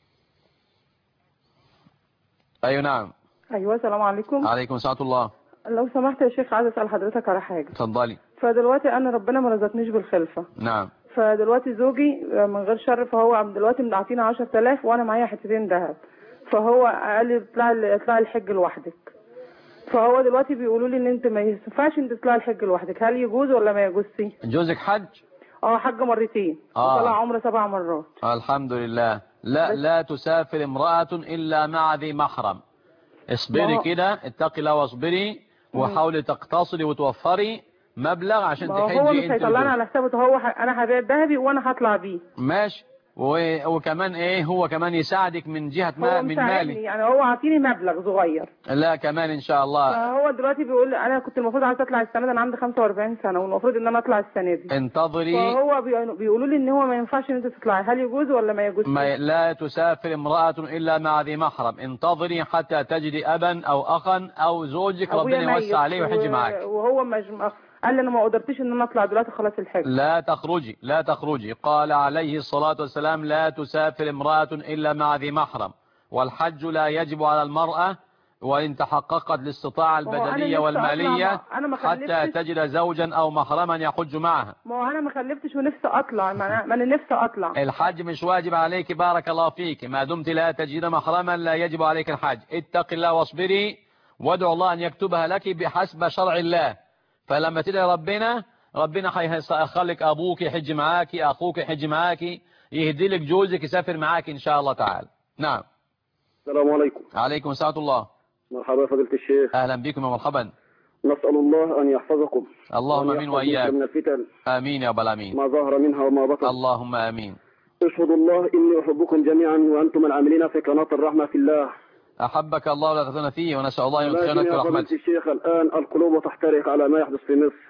[SPEAKER 1] ايوه نعم.
[SPEAKER 13] ايوه السلام عليكم.
[SPEAKER 1] عليكم السلام الله.
[SPEAKER 13] لو سمحت يا شيخ عايز اسال حضرتك على حاجه.
[SPEAKER 1] اتفضلي.
[SPEAKER 13] فدلوقتي انا ربنا ما رزقنيش بالخلفه.
[SPEAKER 1] نعم.
[SPEAKER 13] فدلوقتي زوجي من غير شر، فهو دلوقتي مدعتينا عشرة آلاف وانا معايا حتتين ذهب، فهو قال لي اطلعي اطلعي الحج لوحدك. فهو دلوقتي بيقولوا لي ان انت ما ينفعش انت تطلعي الحج لوحدك، هل يجوز ولا ما يجوزش؟
[SPEAKER 1] جوزك حج؟
[SPEAKER 13] اه حج مرتين. اه طلع عمره سبع مرات.
[SPEAKER 1] الحمد لله. لا لا تسافر امرأة الا مع ذي محرم. اصبري كده، اتقي الله واصبري وحاولي تقتصري وتوفري مبلغ عشان تحجي.
[SPEAKER 13] هو مش هيطلعنا على حسابه، هو ح... انا هبيع ذهبي وانا هطلع بيه.
[SPEAKER 1] ماشي. و... وكمان ايه هو كمان يساعدك من جهة ما من مالي،
[SPEAKER 13] يعني هو عاطيني مبلغ صغير.
[SPEAKER 1] لا كمان ان شاء الله.
[SPEAKER 13] فهو دلوقتي بيقول انا كنت المفروض عايز اطلع السنه دي، انا عندي خمسة وأربعين سنه والمفروض ان انا اطلع السنه دي.
[SPEAKER 1] انتظري.
[SPEAKER 13] فهو بي... بيقولوا لي ان هو ما ينفعش ان انت تطلعي، هل يجوز ولا ما يجوز؟
[SPEAKER 1] ما لا تسافر امرأة الا مع ذي محرم، انتظري حتى تجدي ابا او اخا او زوجك ربنا يوسع عليه ويحج معاك.
[SPEAKER 13] وهو مجمع قال لي انا ما قدرتش ان انا اطلع دلوقتي خلاص الحج.
[SPEAKER 1] لا تخرجي لا تخرجي. قال عليه الصلاة والسلام لا تسافر امرأة إلا مع ذي محرم، والحج لا يجب على المرأة وإن تحققت الاستطاعة البدنية والمالية حتى تجد زوجا أو محرما يحج معها.
[SPEAKER 13] ما هو أنا ما خلفتش ونفسي أطلع، ما أنا نفسي أطلع.
[SPEAKER 1] الحج مش واجب عليك بارك الله فيك، ما دمت لا تجد محرما لا يجب عليك الحج. اتق الله واصبري وادعو الله أن يكتبها لك بحسب شرع الله، فلما تدعي ربنا ربنا هيخليك أبوك يحج معاك، أخوك يحج معاك، يهدي لك جوزك يسافر معاك إن شاء الله تعالى. نعم.
[SPEAKER 14] السلام عليكم.
[SPEAKER 1] عليكم السلام الله.
[SPEAKER 14] مرحبا فضيلة الشيخ.
[SPEAKER 1] أهلا بكم ومرحبا.
[SPEAKER 14] نسأل الله أن يحفظكم.
[SPEAKER 1] اللهم امين وإياك.
[SPEAKER 14] من الفتن.
[SPEAKER 1] آمين يا رب العالمين.
[SPEAKER 14] ما ظهر منها وما بطن.
[SPEAKER 1] اللهم آمين.
[SPEAKER 14] اشهد الله إني أحبكم جميعا وأنتم العاملين في قناة الرحمة في الله.
[SPEAKER 1] أحبك الله ولا تخذنا فيه ونسأل الله أن يدخلنا في رحمته.
[SPEAKER 14] الشيخ الآن القلوب تحترق على ما يحدث في مصر.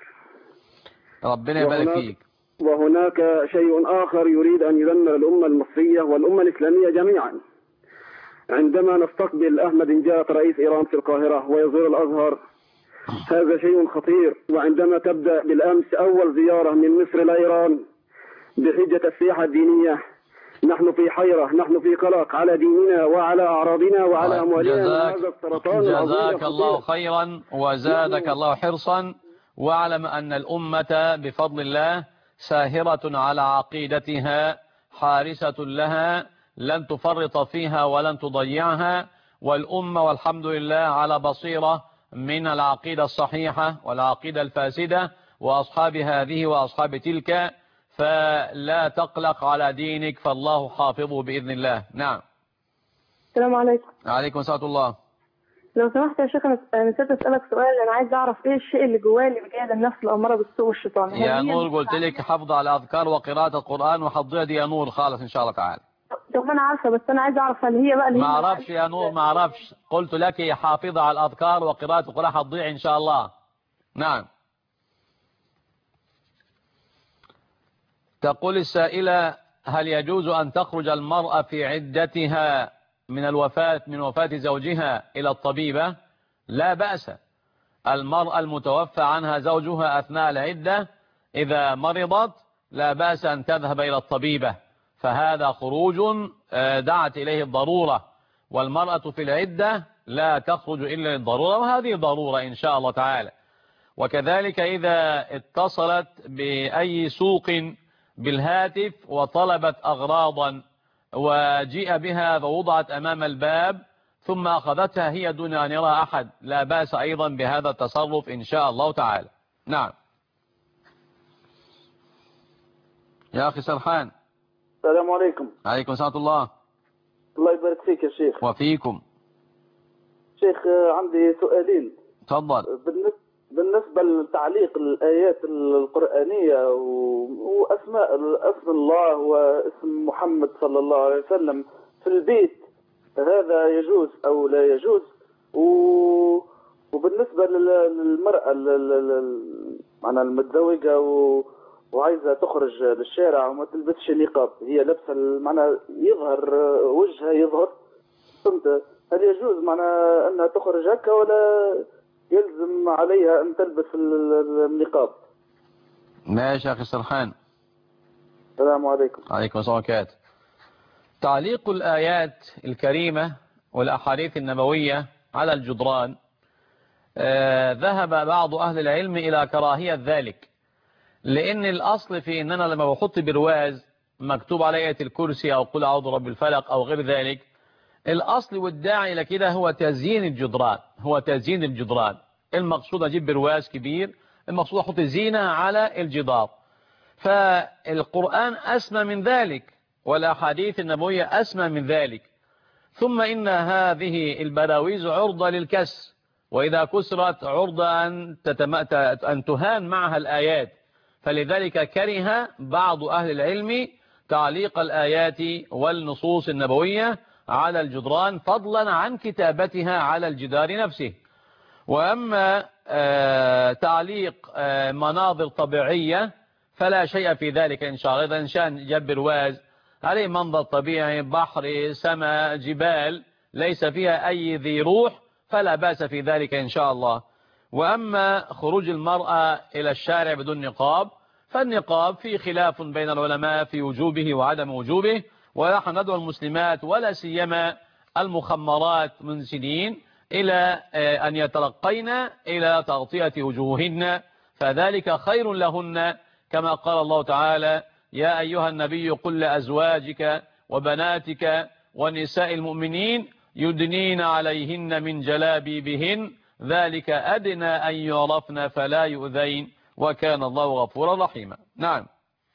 [SPEAKER 1] ربنا يبارك فيك.
[SPEAKER 14] وهناك شيء آخر يريد أن يدمر الأمة المصرية والأمة الإسلامية جميعا. عندما نستقبل أحمد نجاد رئيس إيران في القاهرة ويزور الأزهر، هذا شيء خطير. وعندما تبدأ بالأمس أول زيارة من مصر إلى إيران، بحجة السياحة الدينية. نحن في حيرة، نحن في قلق على ديننا وعلى أعراضنا وعلى أموالنا من هذا السرطان العظيم.
[SPEAKER 1] جزاك الله خيرا وزادك الله حرصا، واعلم أن الأمة بفضل الله ساهرة على عقيدتها، حارسة لها، لن تفرط فيها ولن تضيعها، والأمة والحمد لله على بصيرة من العقيدة الصحيحة والعقيدة الفاسدة وأصحاب هذه وأصحاب تلك، فلا تقلق على دينك فالله حافظه بإذن الله. نعم.
[SPEAKER 15] السلام عليكم.
[SPEAKER 1] عليكم ورحمة الله.
[SPEAKER 15] لو سمحت يا شيخ، انا نسيت اسالك سؤال. انا عايز اعرف ايه الشيء اللي جوايا اللي بيجاهد النفس الاماره بالسوء والشيطان.
[SPEAKER 1] يا نور قلت لك حفظ على الاذكار وقراءه القران وحضرها دي يا نور خالص ان شاء الله تعالى.
[SPEAKER 15] طب انا عارفه، بس انا عايز اعرف هل هي بقى اللي
[SPEAKER 1] ما اعرفش يا نور، ما اعرفش. قلت لك حافظه على الاذكار وقراءه القران حضرها ان شاء الله. نعم. تقول السائله: هل يجوز ان تخرج المراه في عدتها من الوفاة من وفاة زوجها إلى الطبيبة؟ لا بأس. المرأة المتوفى عنها زوجها أثناء العدة إذا مرضت لا بأس أن تذهب إلى الطبيبة، فهذا خروج دعت إليه الضرورة، والمرأة في العدة لا تخرج إلا للضرورة، وهذه ضرورة إن شاء الله تعالى. وكذلك إذا اتصلت بأي سوق بالهاتف وطلبت أغراضا وجيء بها ووضعت أمام الباب ثم أخذتها هي دون أن يرى أحد، لا بأس أيضا بهذا التصرف إن شاء الله تعالى. نعم. يا أخي سرحان.
[SPEAKER 16] السلام عليكم.
[SPEAKER 1] عليكم السلام الله.
[SPEAKER 16] الله يبارك فيك يا شيخ.
[SPEAKER 1] وفيكم.
[SPEAKER 16] شيخ عندي سؤالين.
[SPEAKER 1] تفضل.
[SPEAKER 16] بالنسبة لتعليق الآيات القرآنية وأسماء اسم الله واسم محمد صلى الله عليه وسلم في البيت، هذا يجوز أو لا يجوز؟ وبالنسبة للمرأة معنا المتزوجة وعايزة تخرج للشارع وما تلبسش نقاب، هي لابسة معنا يظهر وجهها يظهر، فهمت؟ هل يجوز معنا أنها تخرج هكا ولا يلزم عليها أن تلبس النقاب؟
[SPEAKER 1] ماشي يا أخي سرحان.
[SPEAKER 16] السلام عليكم.
[SPEAKER 1] عليكم السلام عليكم. تعليق الآيات الكريمة والأحاديث النبوية على الجدران، آه ذهب بعض أهل العلم إلى كراهية ذلك، لأن الأصل في أننا لما بحط برواز مكتوب على آية الكرسي أو قل أعوذ برب الفلق أو غير ذلك، الأصل والداعي إلى كده هو تزيين الجدران، هو تزيين الجدران. المقصود أجيب برواز كبير، المقصود أحط زينة على الجدار. فالقرآن أسمى من ذلك والأحاديث النبوية أسمى من ذلك. ثم إن هذه البراويز عرضة للكسر، وإذا كسرت عرضة أن, تتم... أن تهان معها الآيات، فلذلك كره بعض أهل العلم تعليق الآيات والنصوص النبوية على الجدران فضلا عن كتابتها على الجدار نفسه. وأما آه تعليق آه مناظر طبيعية فلا شيء في ذلك إن شاء الله. إذا إن شاء جاب برواز عليه منظر طبيعي، بحر، سماء، جبال ليس فيها أي ذي روح، فلا بأس في ذلك إن شاء الله. وأما خروج المرأة إلى الشارع بدون نقاب، فالنقاب في خلاف بين العلماء في وجوبه وعدم وجوبه، ونحن ندعو المسلمات ولا سيما المخمرات من سنين إلى أن يترقين إلى تغطية وجوههن، فذلك خير لهن، كما قال الله تعالى: يا أيها النبي قل لأزواجك وبناتك ونساء المؤمنين يدنين عليهن من جلابيبهن ذلك أدنى أن يعرفن فلا يؤذين وكان الله غفورا رحيما. نعم.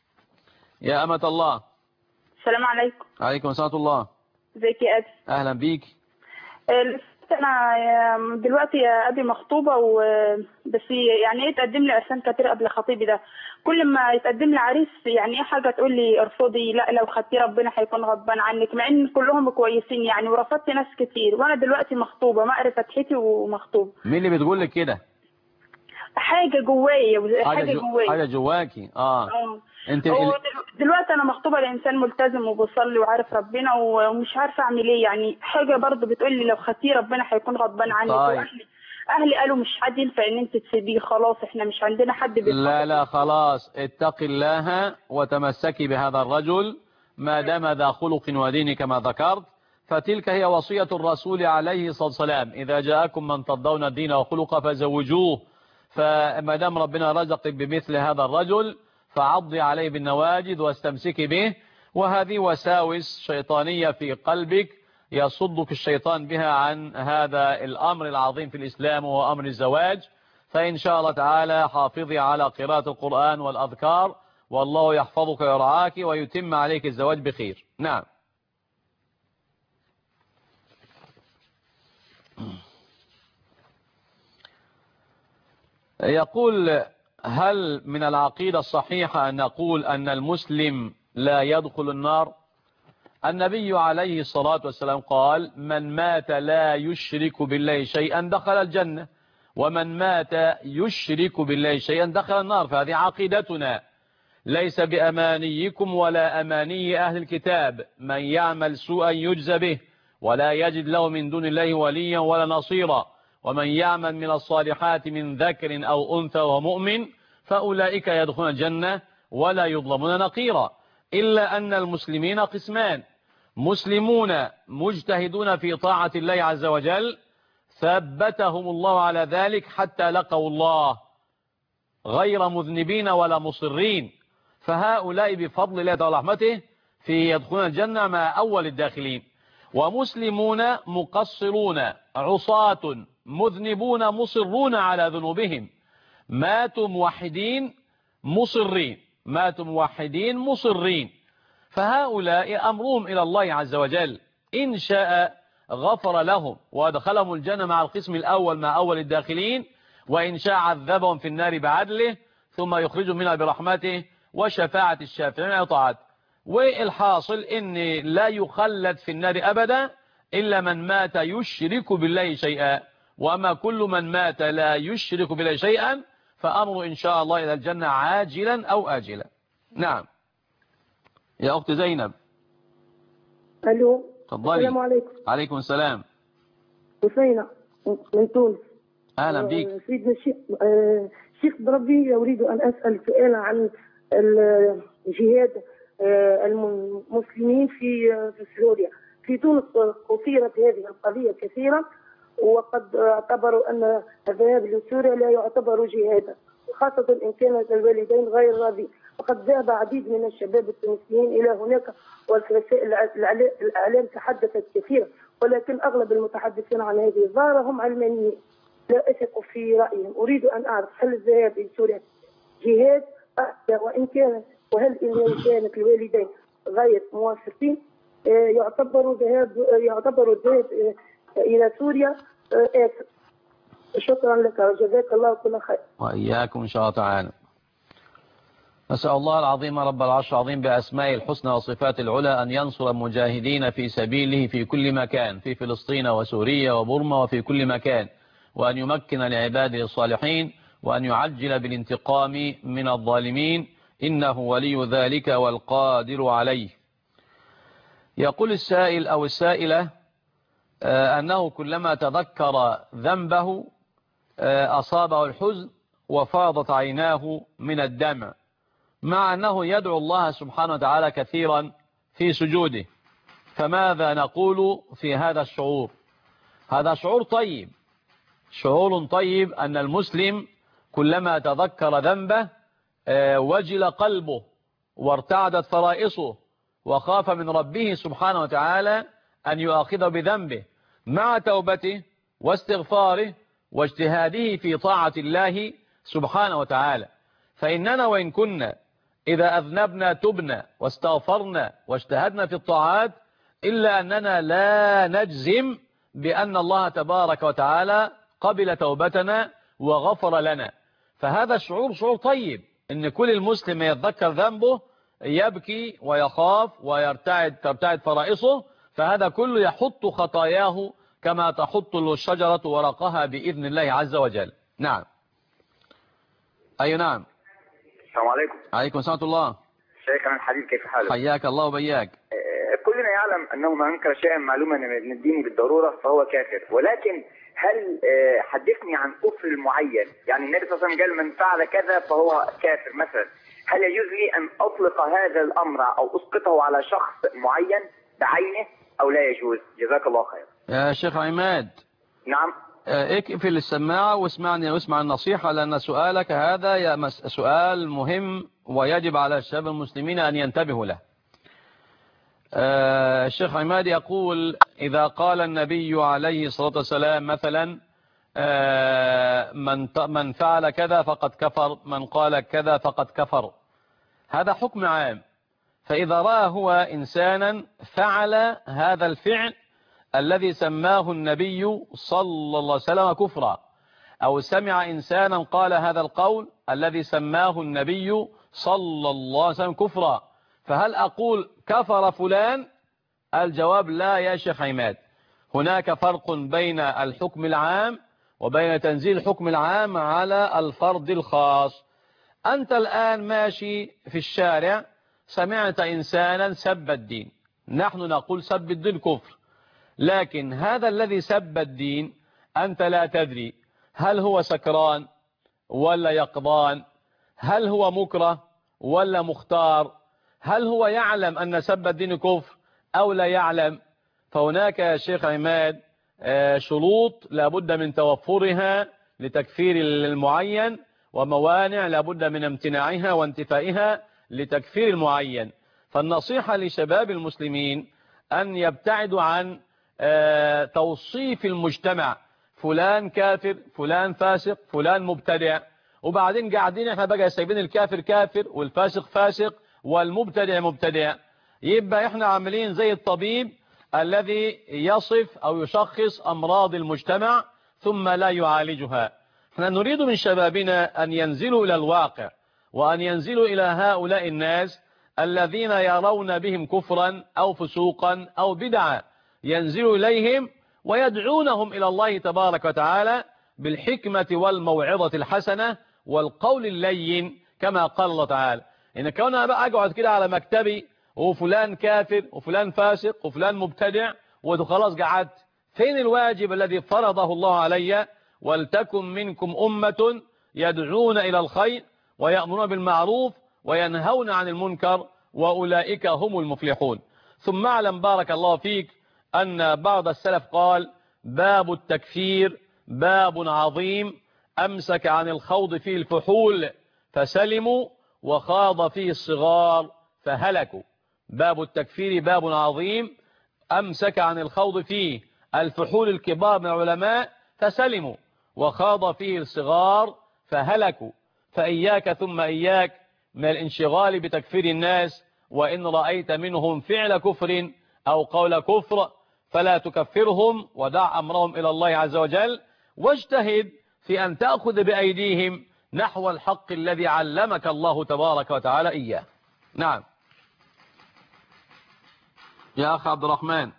[SPEAKER 1] يا أمة الله.
[SPEAKER 17] السلام عليكم.
[SPEAKER 1] عليكم السلام الله.
[SPEAKER 17] ازيك يا أبي؟
[SPEAKER 1] أهلا بيك.
[SPEAKER 17] أنا دلوقتي يا أبي مخطوبة، وبس يعني ايه تقدم لي عرسان كتير قبل خطيبي ده، كل ما يتقدم لي عريس يعني ايه حاجة تقول لي ارفضي، لا لو خدتيه ربنا هيكون غضبان عنك، مع ان كلهم كويسين يعني، ورفضت ناس كتير، وانا دلوقتي مخطوبة مقري فتحتي ومخطوبة.
[SPEAKER 1] مين اللي بتقول لك كده؟
[SPEAKER 17] حاجة جوايا، حاجة
[SPEAKER 1] جو...
[SPEAKER 17] جوايا
[SPEAKER 1] حاجة جواكي. اه,
[SPEAKER 17] آه.
[SPEAKER 1] انت
[SPEAKER 17] ال... دلوقتي انا مخطوبة لانسان ملتزم وبصلي وعارف ربنا، ومش عارفة اعمل ايه يعني، حاجة برضه بتقول لي لو خدتيه ربنا هيكون غضبان عنك.
[SPEAKER 1] طيب.
[SPEAKER 17] واهلي اهلي قالوا مش حد ينفع ان انت تسيبيه، خلاص احنا مش عندنا حد بيتحط.
[SPEAKER 1] لا لا خلاص، اتقي الله وتمسكي بهذا الرجل ما دام ذا خلق ودين كما ذكرت، فتلك هي وصية الرسول عليه الصلاة والسلام: إذا جاءكم من ترضون الدين وخلقه فزوجوه. فما دام ربنا رزقك بمثل هذا الرجل فعضي عليه بالنواجذ واستمسكي به. وهذه وساوس شيطانية في قلبك يصدك الشيطان بها عن هذا الأمر العظيم في الإسلام وهو أمر الزواج. فإن شاء الله تعالى حافظي على قراءة القرآن والأذكار، والله يحفظك ويرعاك ويتم عليك الزواج بخير. نعم. يقول: هل من العقيدة الصحيحة أن نقول أن المسلم لا يدخل النار؟ النبي عليه الصلاة والسلام قال: من مات لا يشرك بالله شيئا دخل الجنة، ومن مات يشرك بالله شيئا دخل النار. فهذه عقيدتنا، ليس بأمانيكم ولا أماني أهل الكتاب. من يعمل سوءا يجزى به ولا يجد له من دون الله وليا ولا نصيرا، ومن يعمل من الصالحات من ذكر أو أنثى وهو مؤمن فأولئك يدخلون الجنة ولا يظلمون نقيرا. إلا أن المسلمين قسمان: مسلمون مجتهدون في طاعة الله عز وجل ثبتهم الله على ذلك حتى لقوا الله غير مذنبين ولا مصرين، فهؤلاء بفضل الله تعالى ورحمته في يدخلون الجنة مع أول الداخلين. ومسلمون مقصرون عصاة مذنبون مصرون على ذنوبهم، ماتوا موحدين مصرين، ماتوا موحدين مصرين، فهؤلاء أمرهم إلى الله عز وجل، إن شاء غفر لهم وادخلهم الجنة مع القسم الأول مع أول الداخلين، وإن شاء عذبهم في النار بعدله ثم يخرجهم منها برحمته وشفاعة الشافعين وطاعته. والحاصل إن لا يخلد في النار أبدا إلا من مات يشرك بالله شيئا، وأما كل من مات لا يشرك بالله شيئا فأمره إن شاء الله إلى الجنة عاجلا أو آجلا. نعم يا أخت زينب.
[SPEAKER 18] ألو.
[SPEAKER 1] تفضلي.
[SPEAKER 18] السلام عليكم.
[SPEAKER 1] عليكم السلام.
[SPEAKER 18] حسينة من تونس.
[SPEAKER 1] أهلا بك.
[SPEAKER 18] سيدنا الشيخ شيخ بربي أريد أن أسأل سؤال عن الجهاد المسلمين في في سوريا. في تونس أثيرت هذه القضية كثيرا، وقد اعتبروا أن الذهاب لسوريا لا يعتبر جهادا، خاصة إن كان الوالدين غير راضين. وقد ذهب عديد من الشباب التونسيين إلى هناك، ووسائل الإعلام تحدثت كثيرا، ولكن أغلب المتحدثين عن هذه الظاهرة هم علمانيين لا أثق في رأيهم. أريد أن أعرف هل الذهاب إلى سوريا جهاد، وإن كان وهل إن كانت الوالدين غير موافقين يعتبر ذهاب يعتبر الذهاب إلى سوريا آثم. شكرا لك وجزاك الله كل خير.
[SPEAKER 1] وإياكم إن شاء الله تعالى. نسأل الله العظيم رب العرش العظيم بأسمائه الحسنى وصفات العلى أن ينصر المجاهدين في سبيله في كل مكان، في فلسطين وسوريا وبورما وفي كل مكان، وأن يمكن لعباده الصالحين، وأن يعجل بالانتقام من الظالمين، إنه ولي ذلك والقادر عليه. يقول السائل أو السائلة أنه كلما تذكر ذنبه أصابه الحزن وفاضت عيناه من الدمع، مع أنه يدعو الله سبحانه وتعالى كثيرا في سجوده. فماذا نقول في هذا الشعور؟ هذا شعور طيب، شعور طيب أن المسلم كلما تذكر ذنبه وجل قلبه وارتعدت فرائصه وخاف من ربه سبحانه وتعالى أن يؤاخذه بذنبه، مع توبته واستغفاره واجتهاده في طاعة الله سبحانه وتعالى. فإننا وإن كنا إذا أذنبنا تبنا واستغفرنا واجتهدنا في الطاعات، إلا أننا لا نجزم بأن الله تبارك وتعالى قبل توبتنا وغفر لنا. فهذا الشعور شعور طيب، إن كل المسلم يتذكر ذنبه يبكي ويخاف ويرتعد ترتعد فرائصه، فهذا كله يحط خطاياه كما تحط الشجرة ورقها بإذن الله عز وجل. نعم. أي نعم.
[SPEAKER 19] السلام عليكم.
[SPEAKER 1] عليكم السلام الله.
[SPEAKER 19] شيخنا الحبيب كيف حالك؟
[SPEAKER 1] حياك الله وبياك.
[SPEAKER 19] كلنا نعلم أنه ما أنكر شيئا معلوما من الدين بالضرورة فهو كافر، ولكن هل حدثني عن كفر المعين؟ يعني النبي صلى الله عليه وسلم قال من فعل كذا فهو كافر مثلا، هل يجوز لي أن أطلق هذا الأمر أو أسقطه على شخص معين بعينه أو لا يجوز؟ جزاك الله خير.
[SPEAKER 1] يا شيخ عماد.
[SPEAKER 19] نعم.
[SPEAKER 1] اقفل السماعة واسمعني واسمع النصيحة، لأن سؤالك هذا سؤال مهم ويجب على الشباب المسلمين أن ينتبهوا له. الشيخ عماد يقول إذا قال النبي عليه الصلاة والسلام مثلا من من فعل كذا فقد كفر، من قال كذا فقد كفر، هذا حكم عام. فإذا رأى هو إنسانا فعل هذا الفعل الذي سماه النبي صلى الله عليه وسلم كفرا، أو سمع إنسانا قال هذا القول الذي سماه النبي صلى الله عليه وسلم كفرا، فهل أقول كفر فلان؟ الجواب لا يا شيخ عماد. هناك فرق بين الحكم العام وبين تنزيل الحكم العام على الفرد الخاص. أنت الآن ماشي في الشارع سمعت إنسانا سب الدين، نحن نقول سب الدين كفر، لكن هذا الذي سب الدين أنت لا تدري هل هو سكران ولا يقظان، هل هو مكره ولا مختار، هل هو يعلم أن سب الدين كفر أو لا يعلم. فهناك يا شيخ عماد شروط لابد من توفرها لتكفير المعين، وموانع لابد من امتناعها وانتفائها لتكفير المعين. فالنصيحة لشباب المسلمين أن يبتعدوا عن توصيف المجتمع، فلان كافر، فلان فاسق، فلان مبتدع، وبعدين قاعدين احنا بقى سايبين الكافر كافر والفاسق فاسق والمبتدع مبتدع. يبقى احنا عاملين زي الطبيب الذي يصف أو يشخص أمراض المجتمع ثم لا يعالجها. احنا نريد من شبابنا أن ينزلوا إلى الواقع، وأن ينزلوا إلى هؤلاء الناس الذين يرون بهم كفرا أو فسوقا أو بدعا، ينزلوا إليهم ويدعونهم إلى الله تبارك وتعالى بالحكمة والموعظة الحسنة والقول اللين، كما قال الله تعالى. إن كنا بقى أقعد كده على مكتبي وفلان كافر وفلان فاسق وفلان مبتدع وخلاص قعدت، فين الواجب الذي فرضه الله علي؟ ولتكن منكم أمة يدعون إلى الخير ويأمرون بالمعروف وينهون عن المنكر وأولئك هم المفلحون. ثم اعلم بارك الله فيك أن بعض السلف قال باب التكفير باب عظيم أمسك عن الخوض فيه الفحول فسلموا، وخاض فيه الصغار فهلكوا. باب التكفير باب عظيم أمسك عن الخوض فيه الفحول الكبار من العلماء فسلموا، وخاض فيه الصغار فهلكوا. فإياك ثم إياك من الانشغال بتكفير الناس، وإن رأيت منهم فعل كفر أو قول كفر فلا تكفرهم، ودع أمرهم إلى الله عز وجل، واجتهد في أن تأخذ بأيديهم نحو الحق الذي علمك الله تبارك وتعالى إياه. نعم يا أخ عبد الرحمن.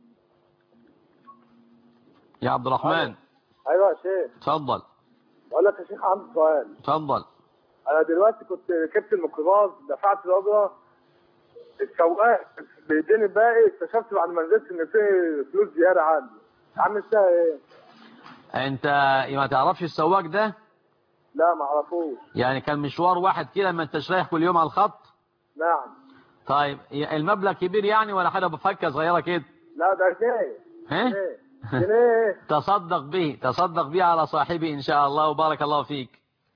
[SPEAKER 1] يا عبد الرحمن.
[SPEAKER 20] أيوة يا شيخ.
[SPEAKER 1] تفضل.
[SPEAKER 20] بقول لك يا شيخ عندي سؤال.
[SPEAKER 1] تفضل.
[SPEAKER 20] أنا دلوقتي كنت ركبت الميكروباص دفعت الأجرة، السواق بيديني الباقي، اكتشفت بعد ما نزلت إن في فلوس زيادة عندي، عامل فيها إيه؟
[SPEAKER 1] أنت ما تعرفش السواق ده؟
[SPEAKER 20] لا ما أعرفوش.
[SPEAKER 1] يعني كان مشوار واحد كده، ما أنتش رايح كل يوم على الخط؟
[SPEAKER 20] نعم.
[SPEAKER 1] طيب المبلغ كبير يعني ولا حاجة بفكة صغيرة كده؟
[SPEAKER 20] لا ده جنيه.
[SPEAKER 1] ها؟
[SPEAKER 20] جنيه.
[SPEAKER 1] تصدق به، تصدق به على صاحبه إن شاء الله، وبارك الله فيك.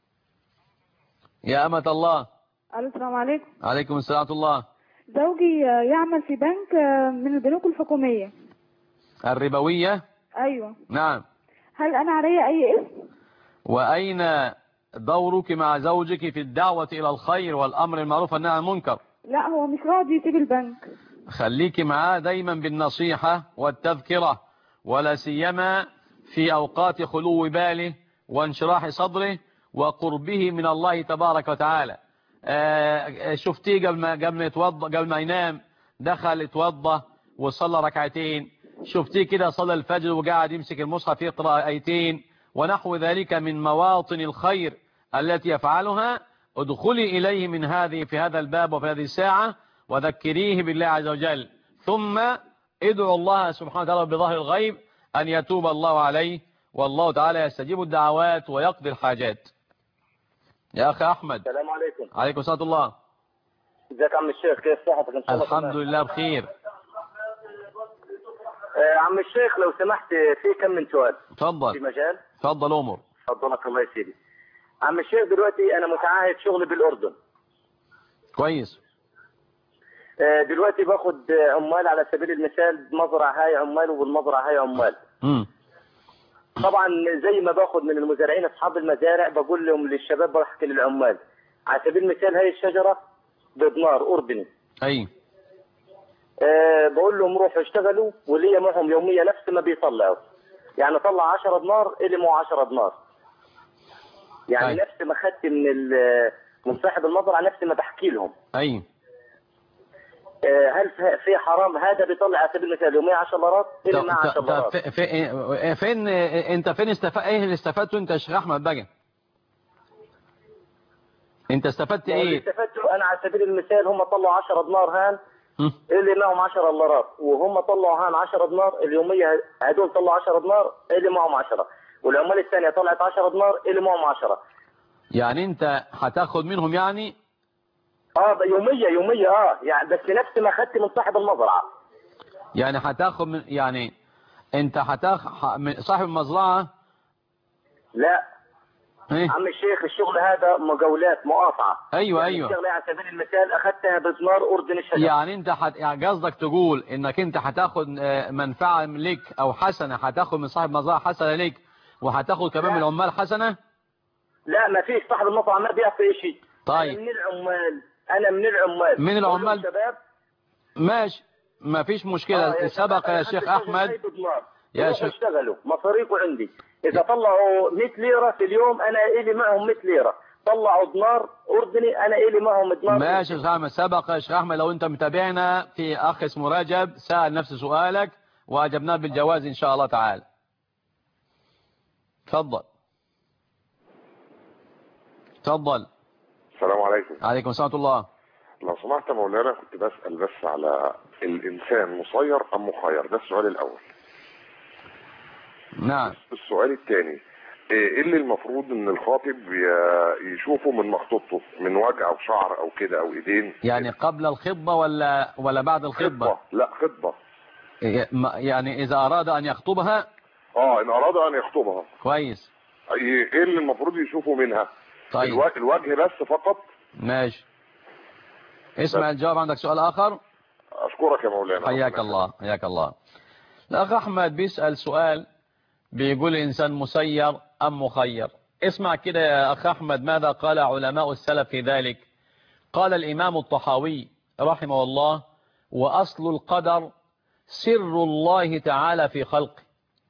[SPEAKER 1] يا أمة الله.
[SPEAKER 21] السلام عليكم.
[SPEAKER 1] عليكم السلام ورحمة الله.
[SPEAKER 21] زوجي يعمل في بنك من البنوك الحكومية
[SPEAKER 1] الربوية.
[SPEAKER 21] أيوة.
[SPEAKER 1] نعم.
[SPEAKER 21] هل أنا علي أي اسم؟
[SPEAKER 1] وأين دورك مع زوجك في الدعوة إلى الخير والأمر المعروف والنهي عن المنكر؟
[SPEAKER 21] لا هو مش راضي يسيب البنك.
[SPEAKER 1] خليكي معاه دايما بالنصيحة والتذكرة، ولا سيما في أوقات خلو باله وانشراح صدره وقربه من الله تبارك وتعالى. آه شفتيه قبل ما قبل ما يتوضا، قبل ما ينام دخل يتوضا وصلى ركعتين، شفتيه كده صلى الفجر وقاعد يمسك المصحف يقرأ آيتين ونحو ذلك من مواطن الخير التي يفعلها. ادخلي إليه من هذه في هذا الباب وفي هذه الساعة وذكريه بالله عز وجل، ثم ادعوا الله سبحانه وتعالى بظهر الغيب أن يتوب الله عليه، والله تعالى يستجيب الدعوات ويقضي الحاجات. يا أخي أحمد.
[SPEAKER 4] السلام عليكم.
[SPEAKER 1] عليكم السلام الله.
[SPEAKER 4] ازيك يا عم الشيخ، كيف صحتك ان شاء الله؟
[SPEAKER 1] الحمد لله بخير.
[SPEAKER 4] آه عم الشيخ لو سمحت في كم من سؤال.
[SPEAKER 1] تفضل.
[SPEAKER 4] في مجال؟
[SPEAKER 1] تفضل أمر.
[SPEAKER 4] تفضلك الله يسيدي. عم الشيخ دلوقتي أنا متعاهد شغل بالأردن.
[SPEAKER 1] كويس.
[SPEAKER 4] آه دلوقتي باخد عمال على سبيل المثال، بمزرعة هاي عمال وبالمزرعة هاي عمال.
[SPEAKER 1] امم
[SPEAKER 4] طبعا زي ما باخد من المزارعين أصحاب المزارع، بقول لهم للشباب بحكي للعمال على سبيل المثال هاي الشجرة بدنار أردني.
[SPEAKER 1] أي.
[SPEAKER 4] أه بقول لهم روحوا اشتغلوا، ولي معهم يومية نفس ما بيطلعوا. يعني طلع عشرة دينار إلي معه عشرة دينار. يعني أي. نفس ما خدت من من صاحب المزرعة نفس ما بحكي لهم.
[SPEAKER 1] أي.
[SPEAKER 4] أه هل في حرام هذا بيطلع على سبيل المثال يومية عشرة دولارات إلي مع عشرة دولارات؟
[SPEAKER 1] في فين أنت فين استفدت إيه اللي استفدته أنت يا شيخ أحمد بقى؟ أنت استفدت إيه؟
[SPEAKER 4] اللي استفدته أنا على سبيل المثال هم طلعوا عشرة دينار هان اللي معهم عشرة دولارات، وهم طلعوا هان عشرة دينار اليومية، هدول طلعوا عشرة دينار اللي معهم عشرة، والعمال الثانية طلعت عشرة دينار اللي معهم عشرة.
[SPEAKER 1] يعني أنت هتاخد منهم يعني؟
[SPEAKER 4] اه يومية يومية اه يعني بس نفس ما أخذت من صاحب المزرعة.
[SPEAKER 1] يعني هتاخد من يعني أنت هتاخد من صاحب المزرعة؟
[SPEAKER 4] لا.
[SPEAKER 1] إيه؟
[SPEAKER 4] عم الشيخ الشغل هذا مقاولات مقاطعة.
[SPEAKER 1] ايوه
[SPEAKER 4] يعني
[SPEAKER 1] ايوه.
[SPEAKER 4] الشغله على سبيل المثال اخذتها بدينار اردني الشجر.
[SPEAKER 1] يعني انت حت... يعني قصدك تقول انك انت هتاخد منفعه لك او حسنه، هتاخد من صاحب مزرعه حسنه لك، وهتاخد كمان من العمال حسنه؟
[SPEAKER 4] لا ما فيش، صاحب المطعم ما بيعطي شيء.
[SPEAKER 1] طيب.
[SPEAKER 4] انا من العمال انا من العمال
[SPEAKER 1] من العمال
[SPEAKER 4] شباب.
[SPEAKER 1] ماشي ما فيش مشكله.
[SPEAKER 4] آه
[SPEAKER 1] سبق يا شيخ احمد
[SPEAKER 4] يا شيخ اشتغلوا مصاريفه عندي، اذا طلعوا مئة ليره في اليوم انا الي معهم مئة ليره، طلعوا دينار اردني انا الي معهم دينار.
[SPEAKER 1] ماشي يا شيخ احمد. سبق يا شيخ احمد لو انت متابعنا في اخ اسمه رجب سأل نفس سؤالك واجبناه بالجواز ان شاء الله تعالى. تفضل. تفضل.
[SPEAKER 22] السلام عليكم.
[SPEAKER 1] عليكم السلام ورحمة الله.
[SPEAKER 22] لو سمحت يا مولانا كنت بسأل بس على الإنسان مسير أم مخير، ده السؤال الأول.
[SPEAKER 1] نعم.
[SPEAKER 22] السؤال الثاني ايه اللي المفروض ان الخاطب يشوفه من مخطوبته، من وجه او شعر او كده او ايدين؟
[SPEAKER 1] يعني قبل الخطبة ولا ولا بعد الخطبة؟
[SPEAKER 22] خطبة. لا خطبة.
[SPEAKER 1] يعني اذا اراد ان يخطبها؟
[SPEAKER 22] اه ان اراد ان يخطبها.
[SPEAKER 1] كويس.
[SPEAKER 22] ايه اللي المفروض يشوفه منها؟
[SPEAKER 1] طيب.
[SPEAKER 22] الوجه بس فقط؟
[SPEAKER 1] ماشي. اسمع الجواب. عندك سؤال اخر؟
[SPEAKER 22] اشكرك يا مولانا.
[SPEAKER 1] حياك الله حياك الله. الاخ احمد بيسأل سؤال، بيقول الانسان مسير ام مخير. اسمع كده يا اخ احمد ماذا قال علماء السلف في ذلك. قال الامام الطحاوي رحمه الله: واصل القدر سر الله تعالى في خلقه،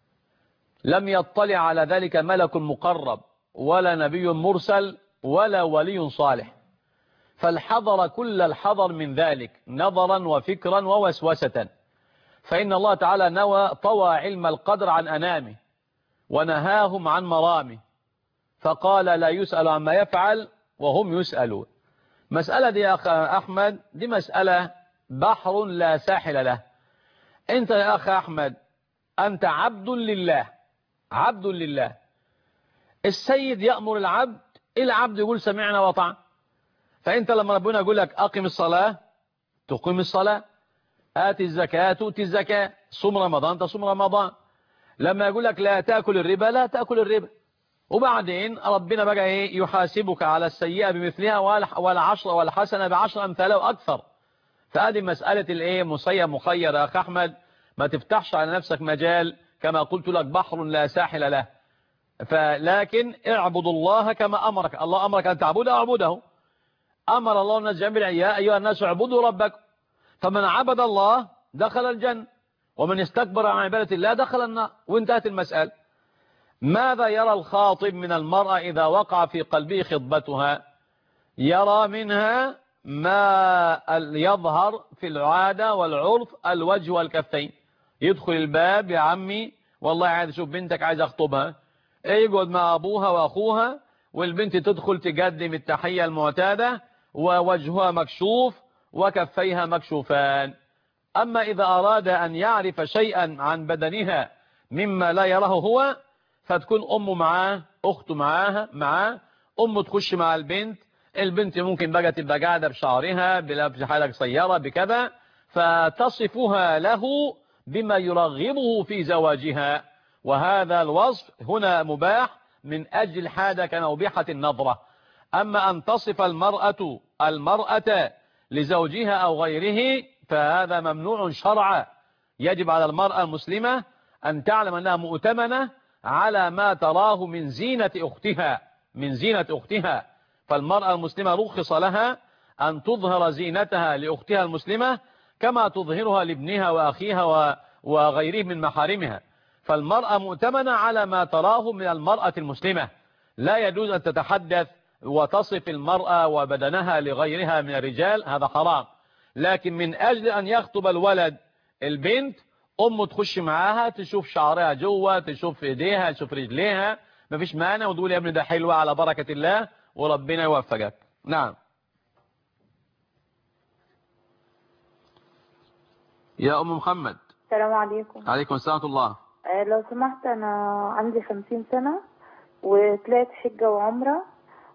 [SPEAKER 1] لم يطلع على ذلك ملك مقرب ولا نبي مرسل ولا ولي صالح، فالحذر كل الحذر من ذلك نظرا وفكرا ووسوسة، فإن الله تعالى نوى طوى علم القدر عن أنامه ونهاهم عن مرامه، فقال لا يسأل عما يفعل وهم يسألون. مسألة دي يا أخ أحمد دي مسألة بحر لا ساحل له. أنت يا أخ أحمد أنت عبد لله، عبد لله. السيد يأمر العبد، العبد يقول سمعنا وطعنا. فأنت لما ربنا يقول لك أقم الصلاة تقيم الصلاة، آتي الزكاة تؤتي الزكاة، صوم رمضان تصوم رمضان. لما يقول لك لا تأكل الربا لا تأكل الربا. وبعدين ربنا بقى ايه يحاسبك على السيئة بمثلها والعشر والحسنة بعشر أمثالها وأكثر. فهذه مسألة الايه مسير مخير يا أخ أحمد، ما تفتحش على نفسك مجال كما قلت لك بحر لا ساحل له. فلكن اعبد الله كما أمرك، الله أمرك أن تعبده أعبده. أمر الله الناس جميعا يا أيها الناس اعبدوا ربكم، فمن عبد الله دخل الجنة ومن استكبر عن عبادة الله دخل النار، وانتهت المسألة. ماذا يرى الخاطب من المرأة إذا وقع في قلبه خطبتها؟ يرى منها ما يظهر في العادة والعرف الوجه والكفين. يدخل الباب يا عمي والله عايز اشوف بنتك عايز اخطبها، يقعد مع ابوها واخوها والبنت تدخل تقدم التحية المعتادة ووجهها مكشوف وكفيها مكشوفان. أما إذا أراد أن يعرف شيئا عن بدنها مما لا يراه هو، فتكون أمه معاه، أخته معاها معاه، أمه تخش مع البنت، البنت ممكن بقى تبقى قاعدة بشعرها بحالة قصيرة بكذا، فتصفها له بما يرغبه في زواجها، وهذا الوصف هنا مباح من أجل الحاجة كنوبيحة النظرة. أما أن تصف المرأة المرأة لزوجها أو غيره فهذا ممنوع شرعا. يجب على المرأة المسلمة أن تعلم أنها مؤتمنة على ما تراه من زينة أختها من زينة أختها فالمرأة المسلمة رخص لها أن تظهر زينتها لأختها المسلمة كما تظهرها لابنها وأخيها وغيره من محارمها. فالمرأة مؤتمنة على ما تراه من المرأة المسلمة، لا يجوز أن تتحدث وتصف المرأة وبدنها لغيرها من الرجال، هذا حرام. لكن من أجل أن يخطب الولد البنت، أمه تخش معاها تشوف شعرها جوه، تشوف ايديها، تشوف رجليها، مفيش مانع، وتقول يا ابني ده حلوة على بركة الله وربنا يوفقك. نعم. يا أم محمد.
[SPEAKER 5] السلام عليكم.
[SPEAKER 1] عليكم السلام ورحمة الله.
[SPEAKER 5] آه لو سمحت، أنا عندي خمسين سنة وطلعت حجة وعمرة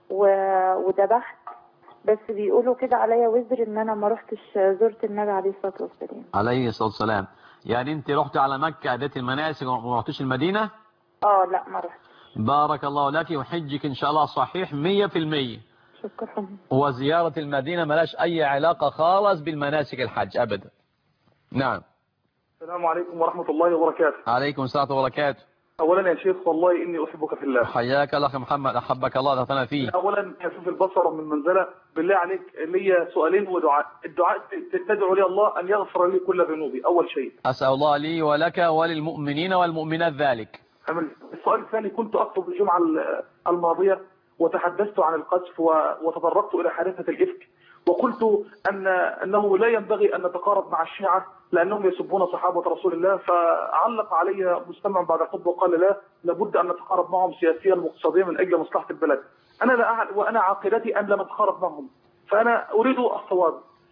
[SPEAKER 5] وذبحت، بس بيقولوا كده عليا وزر ان انا ما رحتش زرت النبي عليه الصلاة والسلام.
[SPEAKER 1] عليه الصلاة والسلام. يعني انت رحت على مكة اديت المناسك وما رحتش المدينة؟
[SPEAKER 5] اه لا ما رحت.
[SPEAKER 1] بارك الله لك، وحجك ان شاء الله صحيح مية في المية.
[SPEAKER 5] شكرا.
[SPEAKER 1] وزيارة المدينة ملاش اي علاقة خالص بالمناسك الحج ابدا. نعم.
[SPEAKER 6] السلام عليكم ورحمة الله وبركاته.
[SPEAKER 1] عليكم السلام وبركاته.
[SPEAKER 6] اولا يا شيخ والله اني احبك في الله.
[SPEAKER 1] حياك الله يا محمد، احبك الله دفنا فيه.
[SPEAKER 6] اولا كفيف البصر من منزله، بالله عليك لي سؤالين ودعاء. الدعاء تدعو لي الله ان يغفر لي كل ذنوبي اول شيء.
[SPEAKER 1] اسال الله لي ولك وللمؤمنين والمؤمنات ذلك.
[SPEAKER 6] السؤال الثاني، كنت اخطب الجمعه الماضيه وتحدثت عن القذف وتطرقت الى حادثه الافك، وقلت ان انه لا ينبغي ان نتقارب مع الشيعه لانهم يسبون صحابه رسول الله، فعلق علي مستمع بعد الخطبه وقال لا، لابد ان نتقارب معهم سياسيا واقتصاديا من اجل مصلحه البلد. انا لا أعلم وانا عقيدتي ان لا نتقارب معهم، فانا اريد الصواب.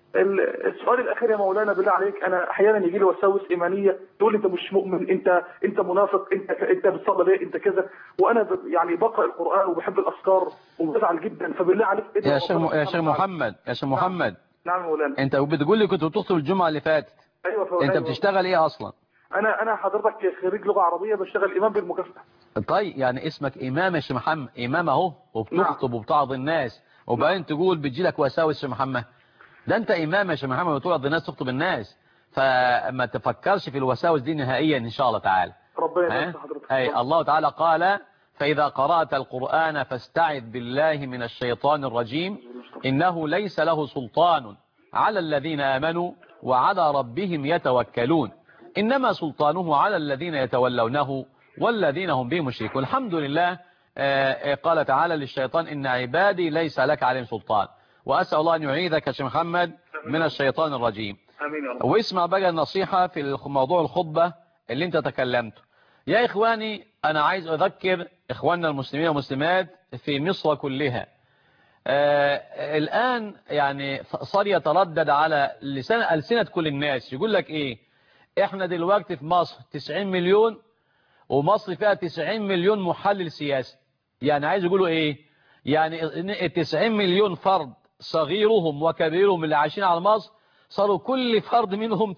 [SPEAKER 6] السؤال الاخير يا مولانا بالله عليك، انا احيانا يجي لي وساوس ايمانيه تقول لي انت مش مؤمن، انت انت منافق، انت انت بتصلي ليه، انت كذا، وانا يعني بقرا القران وبحب الاذكار وبزعل جدا، فبالله عليك
[SPEAKER 1] يا شيخ يا شيخ محمد يا شيخ محمد
[SPEAKER 6] نعم يا مولانا.
[SPEAKER 1] انت بتقول لي كنت بتخطب الجمعه اللي فاتت.
[SPEAKER 6] ايوه فوق.
[SPEAKER 1] انت
[SPEAKER 6] أيوة.
[SPEAKER 1] بتشتغل ايه اصلا؟
[SPEAKER 6] انا انا حضرتك خريج لغه عربيه، بشتغل امام بالمكافاه.
[SPEAKER 1] طيب يعني اسمك امام يا شيخ محمد، امام اهو، وبتخطب وبتعظ الناس، وبعدين تقول بتجي لك وساوس يا شيخ محمد؟ ده انت امام يا شيخ محمد وتوعظ الناس تخطب الناس، فما تفكرش في الوساوس دي نهائيا ان شاء الله تعالى.
[SPEAKER 6] ربنا يبارك حضرتك.
[SPEAKER 1] اي الله تعالى قال فاذا قرأت القرآن فاستعذ بالله من الشيطان الرجيم انه ليس له سلطان على الذين امنوا وعلى ربهم يتوكلون انما سلطانه على الذين يتولونه والذين هم به مشركون. الحمد لله. قال تعالى للشيطان ان عبادي ليس لك عليهم سلطان، وأسأل الله أن يعيذك يا شيخ محمد من الشيطان الرجيم.
[SPEAKER 6] آمين يا رب.
[SPEAKER 1] واسمع بقى النصيحة في موضوع الخطبة اللي انت تكلمته. يا إخواني أنا عايز أذكر إخواننا المسلمين والمسلمات في مصر كلها. آه الآن يعني صار يتردد على لسان ألسنة كل الناس، يقول لك إيه، إحنا دلوقتي في مصر تسعين مليون، ومصر فيها تسعين مليون محلل سياسي. يعني عايز يقولوا إيه، يعني تسعين مليون فرد صغيرهم وكبيرهم اللي عايشين على مصر صاروا كل فرد منهم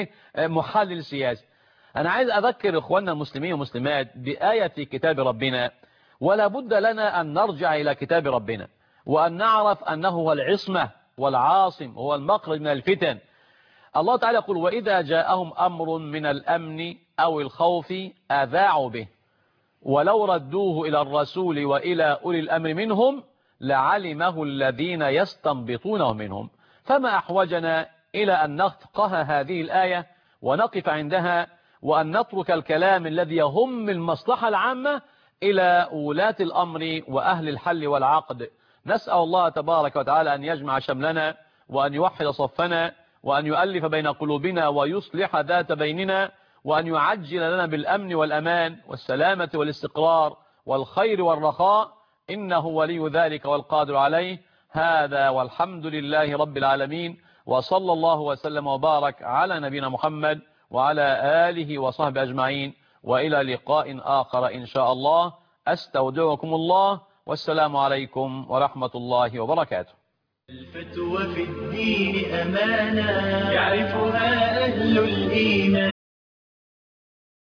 [SPEAKER 1] محلل سياسي. أنا عايز أذكر إخواننا المسلمين والمسلمات بآية في كتاب ربنا، ولا بد لنا أن نرجع إلى كتاب ربنا وأن نعرف أنه هو العصمة والعاصم، هو المخرج من الفتن. الله تعالى يقول وإذا جاءهم أمر من الأمن أو الخوف أذاعوا به ولو ردوه إلى الرسول وإلى أولي الأمر منهم لعلمه الذين يستنبطونه منهم. فما أحوجنا إلى أن نفقه هذه الآية ونقف عندها، وأن نترك الكلام الذي يهم المصلحة العامة إلى ولاة الأمر وأهل الحل والعقد. نسأل الله تبارك وتعالى أن يجمع شملنا وأن يوحد صفنا وأن يؤلف بين قلوبنا ويصلح ذات بيننا، وأن يعجل لنا بالأمن والأمان والسلامة والاستقرار والخير والرخاء، إنه ولي ذلك والقادر عليه. هذا والحمد لله رب العالمين، وصلى الله وسلم وبارك على نبينا محمد وعلى آله وصحبه أجمعين، وإلى لقاء آخر إن شاء الله. أستودعكم الله، والسلام عليكم ورحمة الله وبركاته.
[SPEAKER 3] الفتوى في الدين أمانة يعرفها أهل الإيمان.